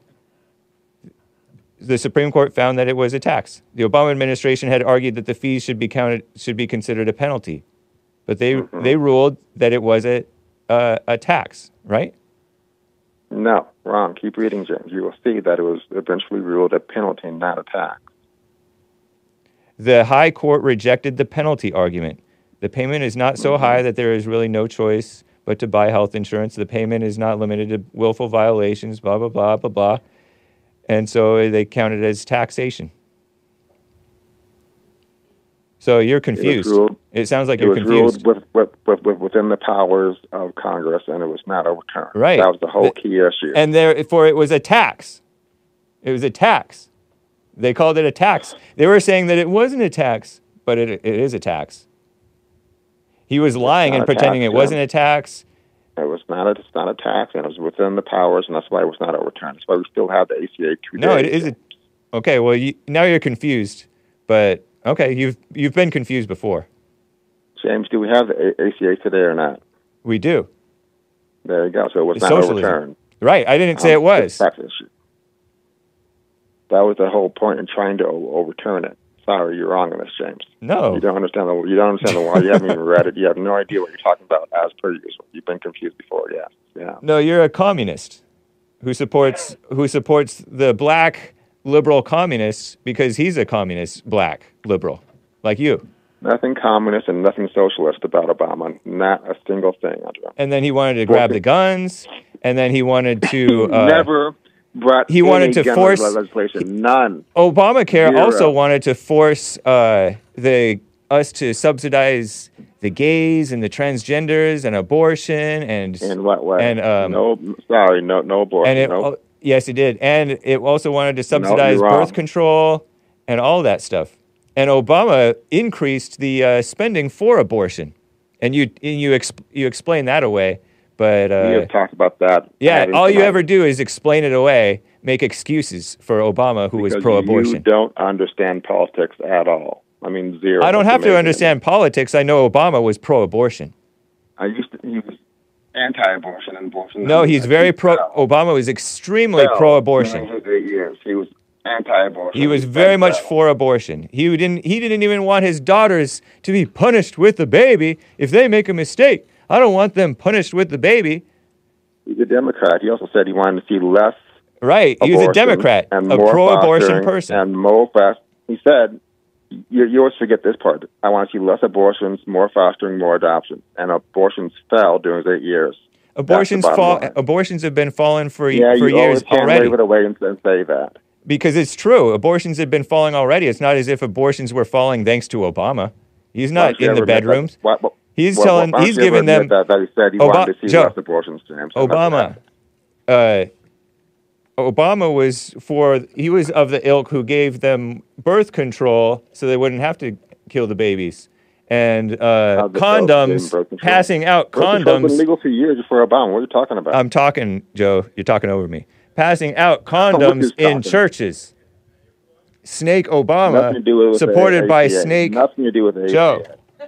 Supreme Court found that it was a tax. The Obama administration had argued that the fees should be considered a penalty, but they ruled that it was a tax, right? No, wrong. Keep reading, James. You will see that it was eventually ruled a penalty, not a tax. The High Court rejected the penalty argument. The payment is not so high that there is really no choice but to buy health insurance. The payment is not limited to willful violations, blah, blah, blah, blah, blah. And so they count it as taxation. So you're confused. It sounds like you're confused. It was ruled within the powers of Congress, and it was not overturned. Right. That was the whole key issue. And therefore, it was a tax. It was a tax. They called it a tax. They were saying that it wasn't a tax, but it is a tax. He was lying and pretending it wasn't a tax. It was not. It's not a tax, and it was within the powers, and that's why it was not overturned. That's why we still have the ACA 2 days. No, it is. Okay, well, now you're confused, but okay, you've been confused before. James, do we have the ACA today or not? We do. There you go. So it was not Socialism. overturned. Right. I didn't say it was. Tax issue. That was the whole point in trying to overturn it. Sorry, you're wrong on this, James. No. You don't understand the why. You haven't even read it. You have no idea what you're talking about as per usual. You've been confused before, yes. Yeah. No, you're a communist who supports the black liberal communists because he's a communist black liberal, like you. Nothing communist and nothing socialist about Obama. Not a single thing, Andrew. And then he wanted to grab the guns, and then he wanted to... Never brought he wanted to force legislation. None. Obamacare 0. also wanted to force us to subsidize the gays and the transgenders and abortion and... In what way? And, no abortion. And yes, it did. And it also wanted to subsidize birth control and all that stuff. And Obama increased the spending for abortion, and you explain that away. But we have talked about that. Yeah, all you ever do is explain it away, make excuses for Obama, who was pro-abortion. You don't understand politics at all. I mean, zero. I don't have to understand politics. I know Obama was pro-abortion. He was anti-abortion and abortion. No, he's very pro. Obama was extremely pro-abortion. During his 8 years, he was anti-abortion. He was very much for abortion. He didn't even want his daughters to be punished with the baby if they make a mistake. I don't want them punished with the baby. He's a Democrat. He also said he wanted to see less. Right. He was a Democrat, a pro-abortion person. And more fast. He said, you always forget this part. I want to see less abortions, more fostering, more adoptions. And abortions fell during his 8 years. Abortions have been falling for years already. Yeah, you can't wave it away and say that. Because it's true. Abortions have been falling already. It's not as if abortions were falling thanks to Obama. He's not in the bedrooms. He's giving them. That he said he wanted to see less abortions, James. Obama was of the ilk who gave them birth control so they wouldn't have to kill the babies. And condoms, passing out condoms. It's been legal for years before Obama. What are you talking about? I'm talking, Joe. You're talking over me. Passing out condoms in churches. Snake Obama, supported by Snake. Nothing to do with the ACA. Joe.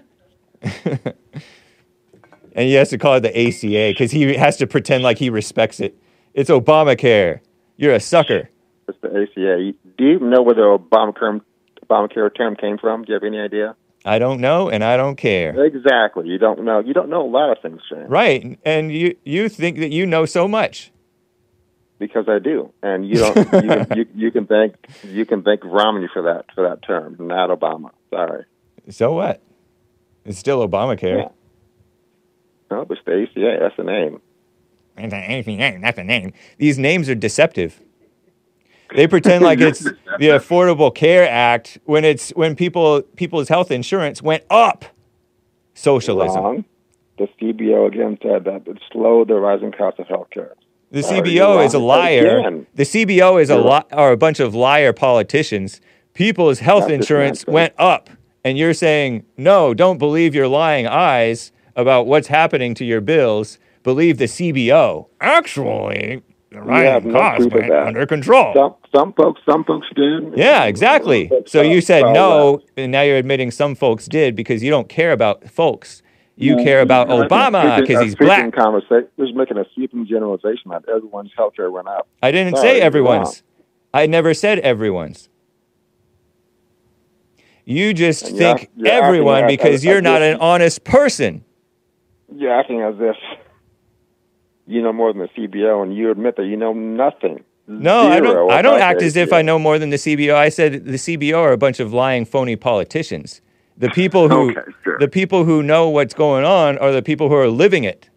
And he has to call it the ACA because he has to pretend like he respects it. It's Obamacare. You're a sucker. It's the ACA. Do you know where the Obamacare term came from? Do you have any idea? I don't know, and I don't care. Exactly. You don't know. You don't know a lot of things, Shane. Right, and you think that you know so much. Because I do, and you don't. you can thank Romney for that term, not Obama. Sorry. So what? It's still Obamacare. Yeah. No, but it's the ACA. That's the name. That's the name. These names are deceptive. They pretend like it's the Affordable Care Act when people's health insurance went up. Socialism. Wrong. The CBO again said that it slowed the rising cost of health care. The CBO is a liar. The CBO is a bunch of liar politicians. People's health insurance went up. And you're saying, no, don't believe your lying eyes about what's happening to your bills. believe the CBO. Actually, the have rising no costs proof of went that. under control. Some folks did. Yeah, exactly. So you said no, and now you're admitting some folks did because you don't care about folks. You care about Obama because he's black. Just making a sweeping generalization that everyone's healthcare went up. I didn't Sorry, say you're everyone's. wrong. I never said everyone's. You just And think you're acting everyone as- because as you're not if- an honest person. You're acting as if you know more than the CBO, and you admit that you know nothing. No, I Zero don't. I don't about act the as if ACA. I know more than the CBO. I said the CBO are a bunch of lying, phony politicians. The people who, Okay, sure. the people who know what's going on are the people who are living it.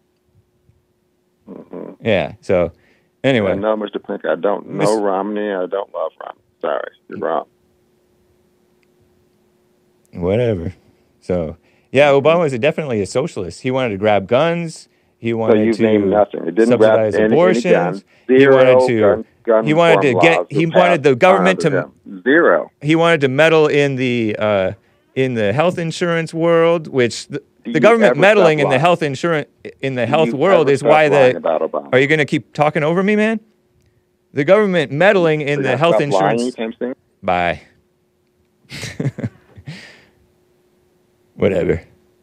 Yeah. So, anyway, I know, Mr. Pink. I don't know Romney. I don't love Romney. Sorry, you're wrong. whatever. So, yeah, Obama was definitely a socialist. He wanted to grab guns. He So wanted you've to named nothing. It didn't grab subsidize any abortions. guns. He Zero wanted to. gun He wanted to reform get. laws He were wanted the passed government under to. him. Zero. He wanted to meddle in the health insurance world, which the you government ever meddling stop in the lying? health insurance in the Do health you world ever is stop why lying the. about Obama? Are you going to keep talking over me, man? The government meddling in the health Stop lying insurance. anytime soon? Bye. Whatever.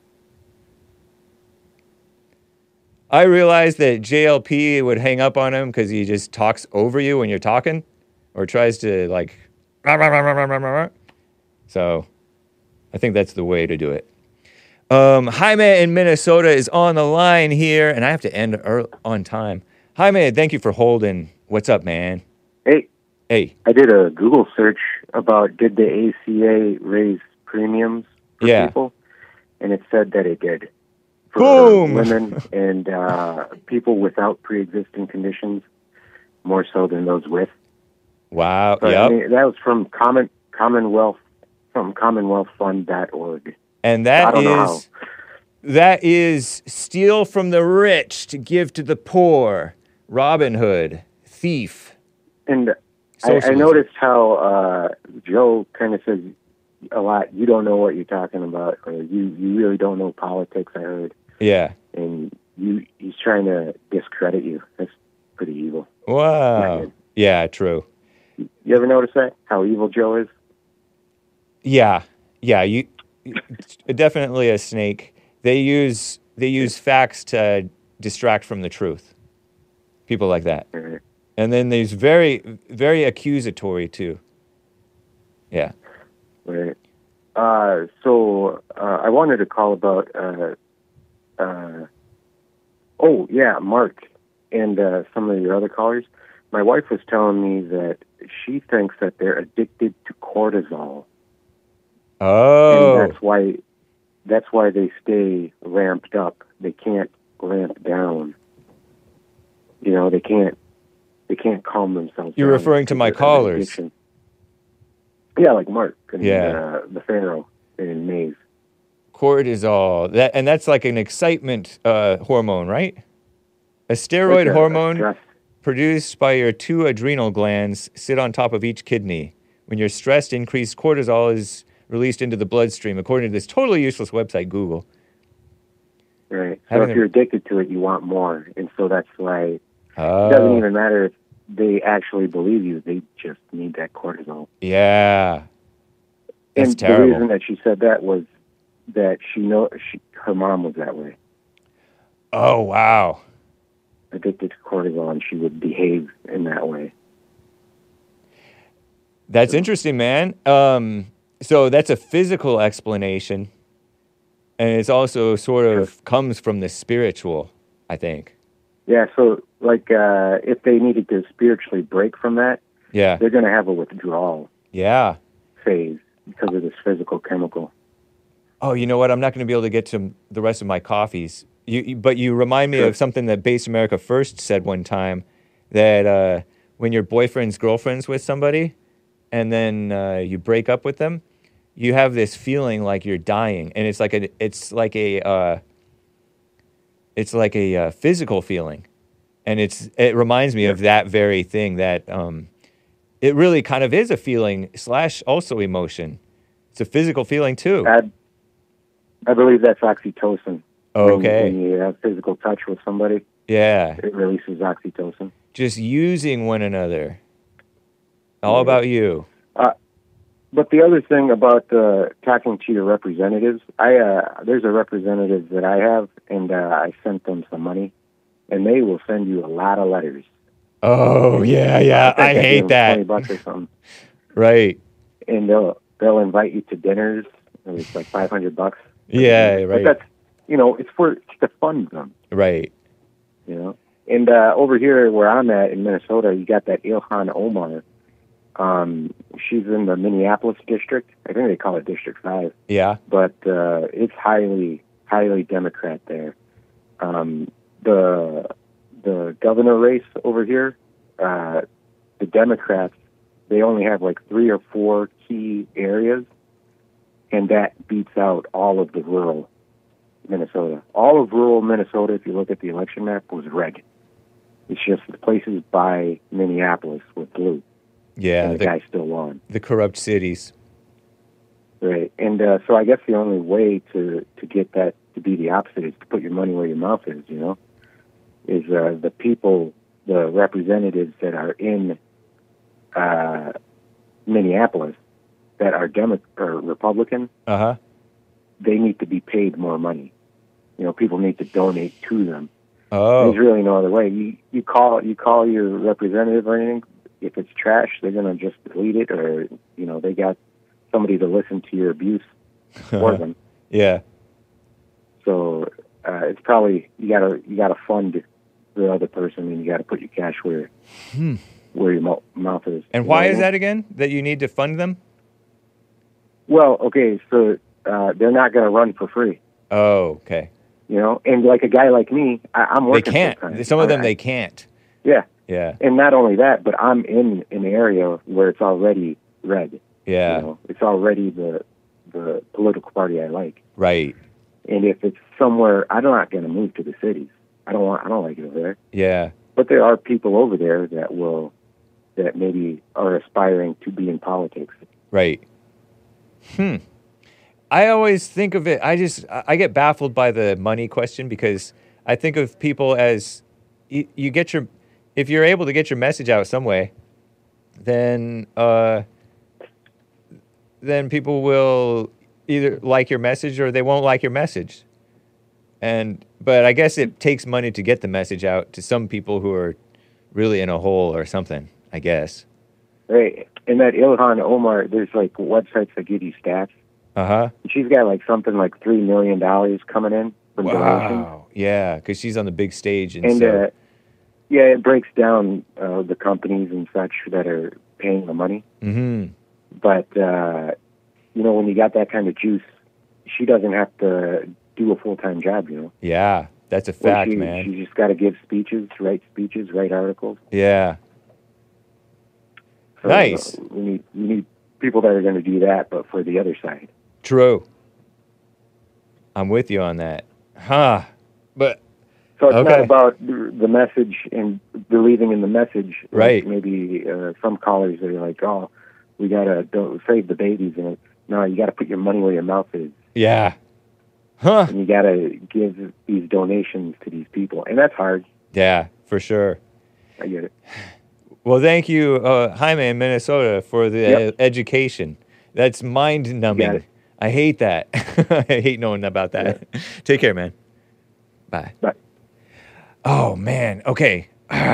I realized that JLP would hang up on him because he just talks over you when you're talking, or tries to like. So, I think that's the way to do it. Jaime in Minnesota is on the line here, and I have to end on time. Jaime, thank you for holding. What's up, man? Hey. Hey. I did a Google search about did the ACA raise premiums for people, and it said that it did. For Boom! women and people without pre-existing conditions, more so than those with. Wow. But, Yep. I mean, that was from Commonwealth CommonwealthFund.org. And I that don't know how. is steal from the rich to give to the poor. Robin Hood, thief. And I Socialism. noticed how Joe kind of says a lot, you don't know what you're talking about, or you really don't know politics, I heard. Yeah. And he's trying to discredit you. That's pretty evil. Wow. Yeah, true. You ever notice that? How evil Joe is? Yeah. Yeah, you definitely a snake. They use facts to distract from the truth. People like that. And then there's very, very accusatory too. Yeah. Right. So I wanted to call about Mark and some of your other callers. My wife was telling me that she thinks that they're addicted to cortisol. Oh. And that's why they stay ramped up. They can't ramp down. You know, they can't calm themselves You're down referring to my because of an callers. addiction. Yeah, like Mark and Yeah. the Pharaoh in Maze. Cortisol. That's like an excitement hormone, right? A steroid Like a hormone stress. produced by your two adrenal glands sit on top of each kidney. When you're stressed, increased cortisol is released into the bloodstream, according to this totally useless website, Google. Right. So Having if a- you're addicted to it, you want more. And so that's why it Oh. doesn't even matter if they actually believe you. They just need that cortisol. Yeah. That's and terrible. the reason that she said that was that her mom was that way, Oh, wow. addicted to cortisol, and she would behave in that way. That's interesting, man. So that's a physical explanation. And it's also sort of comes from the spiritual, I think. Yeah, so like if they needed to spiritually break from that, Yeah. they're going to have a withdrawal Yeah. phase because of this physical chemical. Oh, you know what? I'm not going to be able to get to the rest of my coffees. But you remind me of something that Base America First said one time, that when your boyfriend's girlfriend's with somebody and then you break up with them, you have this feeling like you're dying, and it's like a physical feeling, and it reminds me of that very thing, that it really kind of is a feeling / also emotion. It's a physical feeling too. I believe that's oxytocin. Okay. When you have physical touch with somebody. Yeah. It releases oxytocin. Just using one another. All about you. But the other thing about talking to your representatives, there's a representative that I have, and I sent them some money, and they will send you a lot of letters. Oh, yeah. I hate that. $20 or something. Right. And they'll invite you to dinners. And it's like $500. Yeah, right. But that's, it's to fund them. Right. And over here where I'm at in Minnesota, you got that Ilhan Omar. She's in the Minneapolis district. I think they call it District 5. Yeah. But it's highly, highly Democrat there. The governor race over here, the Democrats, they only have like 3 or 4 key areas, and that beats out all of the rural Minnesota. All of rural Minnesota, if you look at the election map, was red. It's just the places by Minneapolis were blue. Yeah. And the guy still won. The corrupt cities. Right. And so I guess the only way to get that to be the opposite is to put your money where your mouth is, is the people, the representatives that are in Minneapolis that are Republican, they need to be paid more money. People need to donate to them. Oh. There's really no other way. You call your representative or anything. If it's trash, they're gonna just delete it, or they got somebody to listen to your abuse for them. Yeah. So it's probably you gotta fund the other person, and you gotta put your cash where your mouth is. And why is that again? That you need to fund them? Well, okay, so they're not gonna run for free. Oh, okay. And like a guy like me, I'm working. They can't. Some of them they can't. Yeah. Yeah. And not only that, but I'm in an area where it's already red. Yeah. It's already the political party I like. Right. And if it's somewhere, I'm not going to move to the cities. I don't like it over there. Yeah. But there are people over there that maybe are aspiring to be in politics. Right. I always think of it, I get baffled by the money question, because I think of people as if you're able to get your message out some way, then people will either like your message or they won't like your message. But I guess it takes money to get the message out to some people who are really in a hole or something, I guess. Right. And that Ilhan Omar, there's like websites that give you stats. She's got like something like $3 million coming in from donations. Yeah, because she's on the big stage. And it breaks down the companies and such that are paying the money. Mm-hmm. But, when you got that kind of juice, she doesn't have to do a full-time job, Yeah, that's a fact, man. She just got to give speeches, write articles. Yeah. So, nice. We need people that are going to do that, but for the other side. True. I'm with you on that. But so it's not about the message and believing in the message. Right. Like maybe some callers are like, "Oh, we gotta save the babies," and no, you got to put your money where your mouth is. Yeah. And you got to give these donations to these people, and that's hard. Yeah, for sure. I get it. Well, thank you, Jaime in Minnesota, for the education. That's mind-numbing. I hate that. I hate knowing about that. Yeah. Take care, man. Bye. Bye. Oh, man. Okay.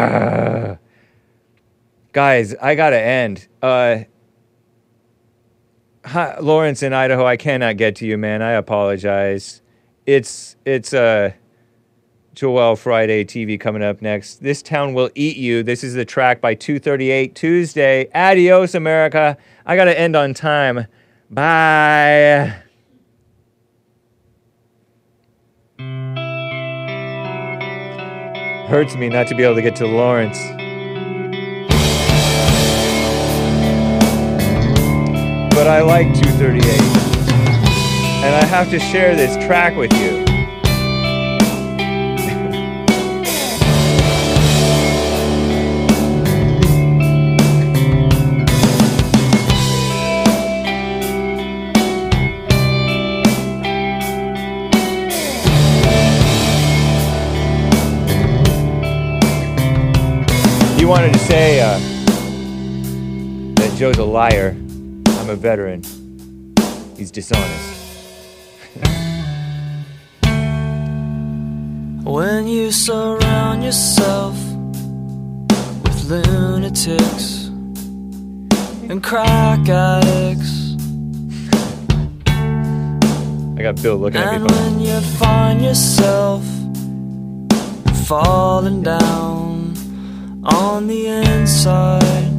Guys, I got to end. Lawrence in Idaho, I cannot get to you, man. I apologize. It's Joel Friday TV coming up next. This Town Will Eat You. This is the track by 238 Tuesday. Adios, America. I got to end on time. Bye. Hurts me not to be able to get to Lawrence. But I like 238. And I have to share this track with you. say that Joe's a liar. I'm a veteran. He's dishonest. When you surround yourself with lunatics and crack addicts, I got Bill looking at me. and when you find yourself falling down on the inside,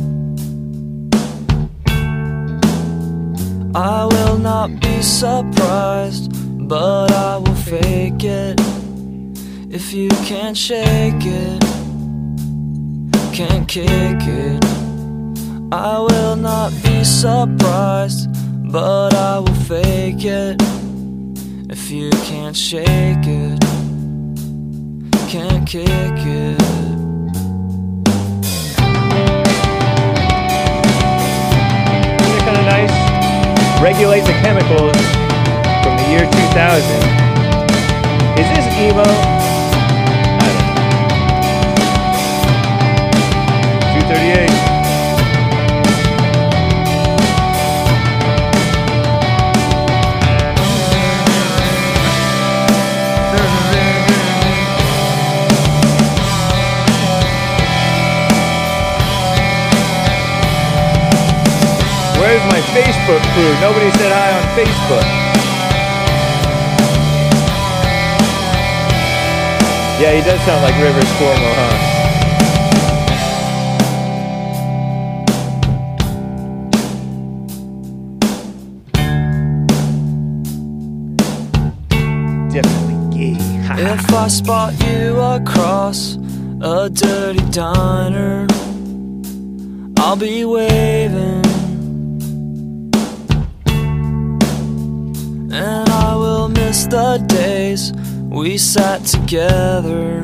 I will not be surprised, but I will fake it. If you can't shake it, can't kick it, I will not be surprised, but I will fake it. If you can't shake it, can't kick it. Isn't it kind of nice? Regulate the chemicals from the year 2000. Is this emo? I don't know. 238. Where's my Facebook crew? Nobody said hi on Facebook. Yeah, he does sound like Rivers Cuomo, huh? Definitely gay. If I spot you across a dirty diner, I'll be waving, and I will miss the days we sat together,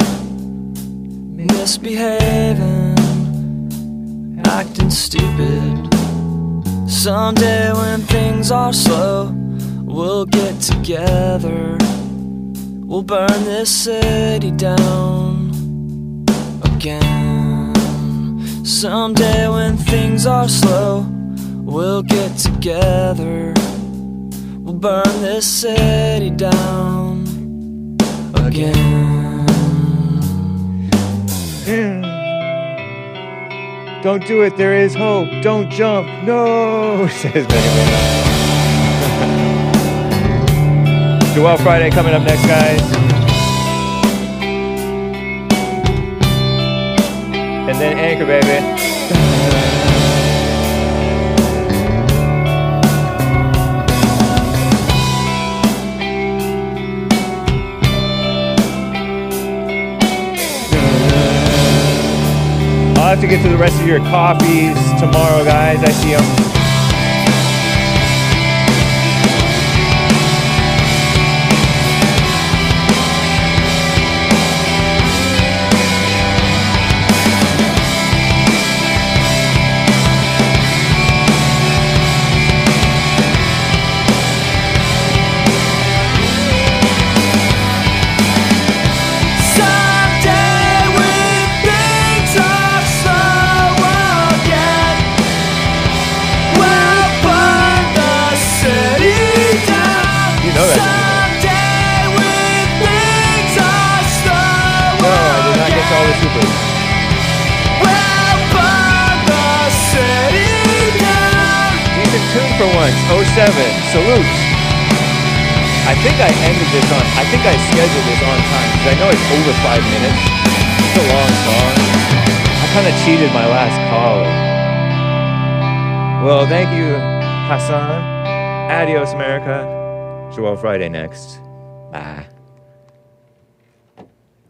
misbehaving, acting stupid. Someday when things are slow, we'll get together. We'll burn this city down again. Someday when things are slow, we'll get together. We'll burn this city down again. Don't do it, there is hope. Don't jump. No, says Benny. Joel Friday coming up next, guys. And then Anchor, baby. I'll have to get to the rest of your coffees tomorrow, guys. I see them. For once, 07, salute. I think I ended this on, I think I scheduled this on time, because I know it's over 5 minutes. It's a long song. I kind of cheated my last caller. Well, thank you, Hassan. Adios, America. Joel Friday next. Bye.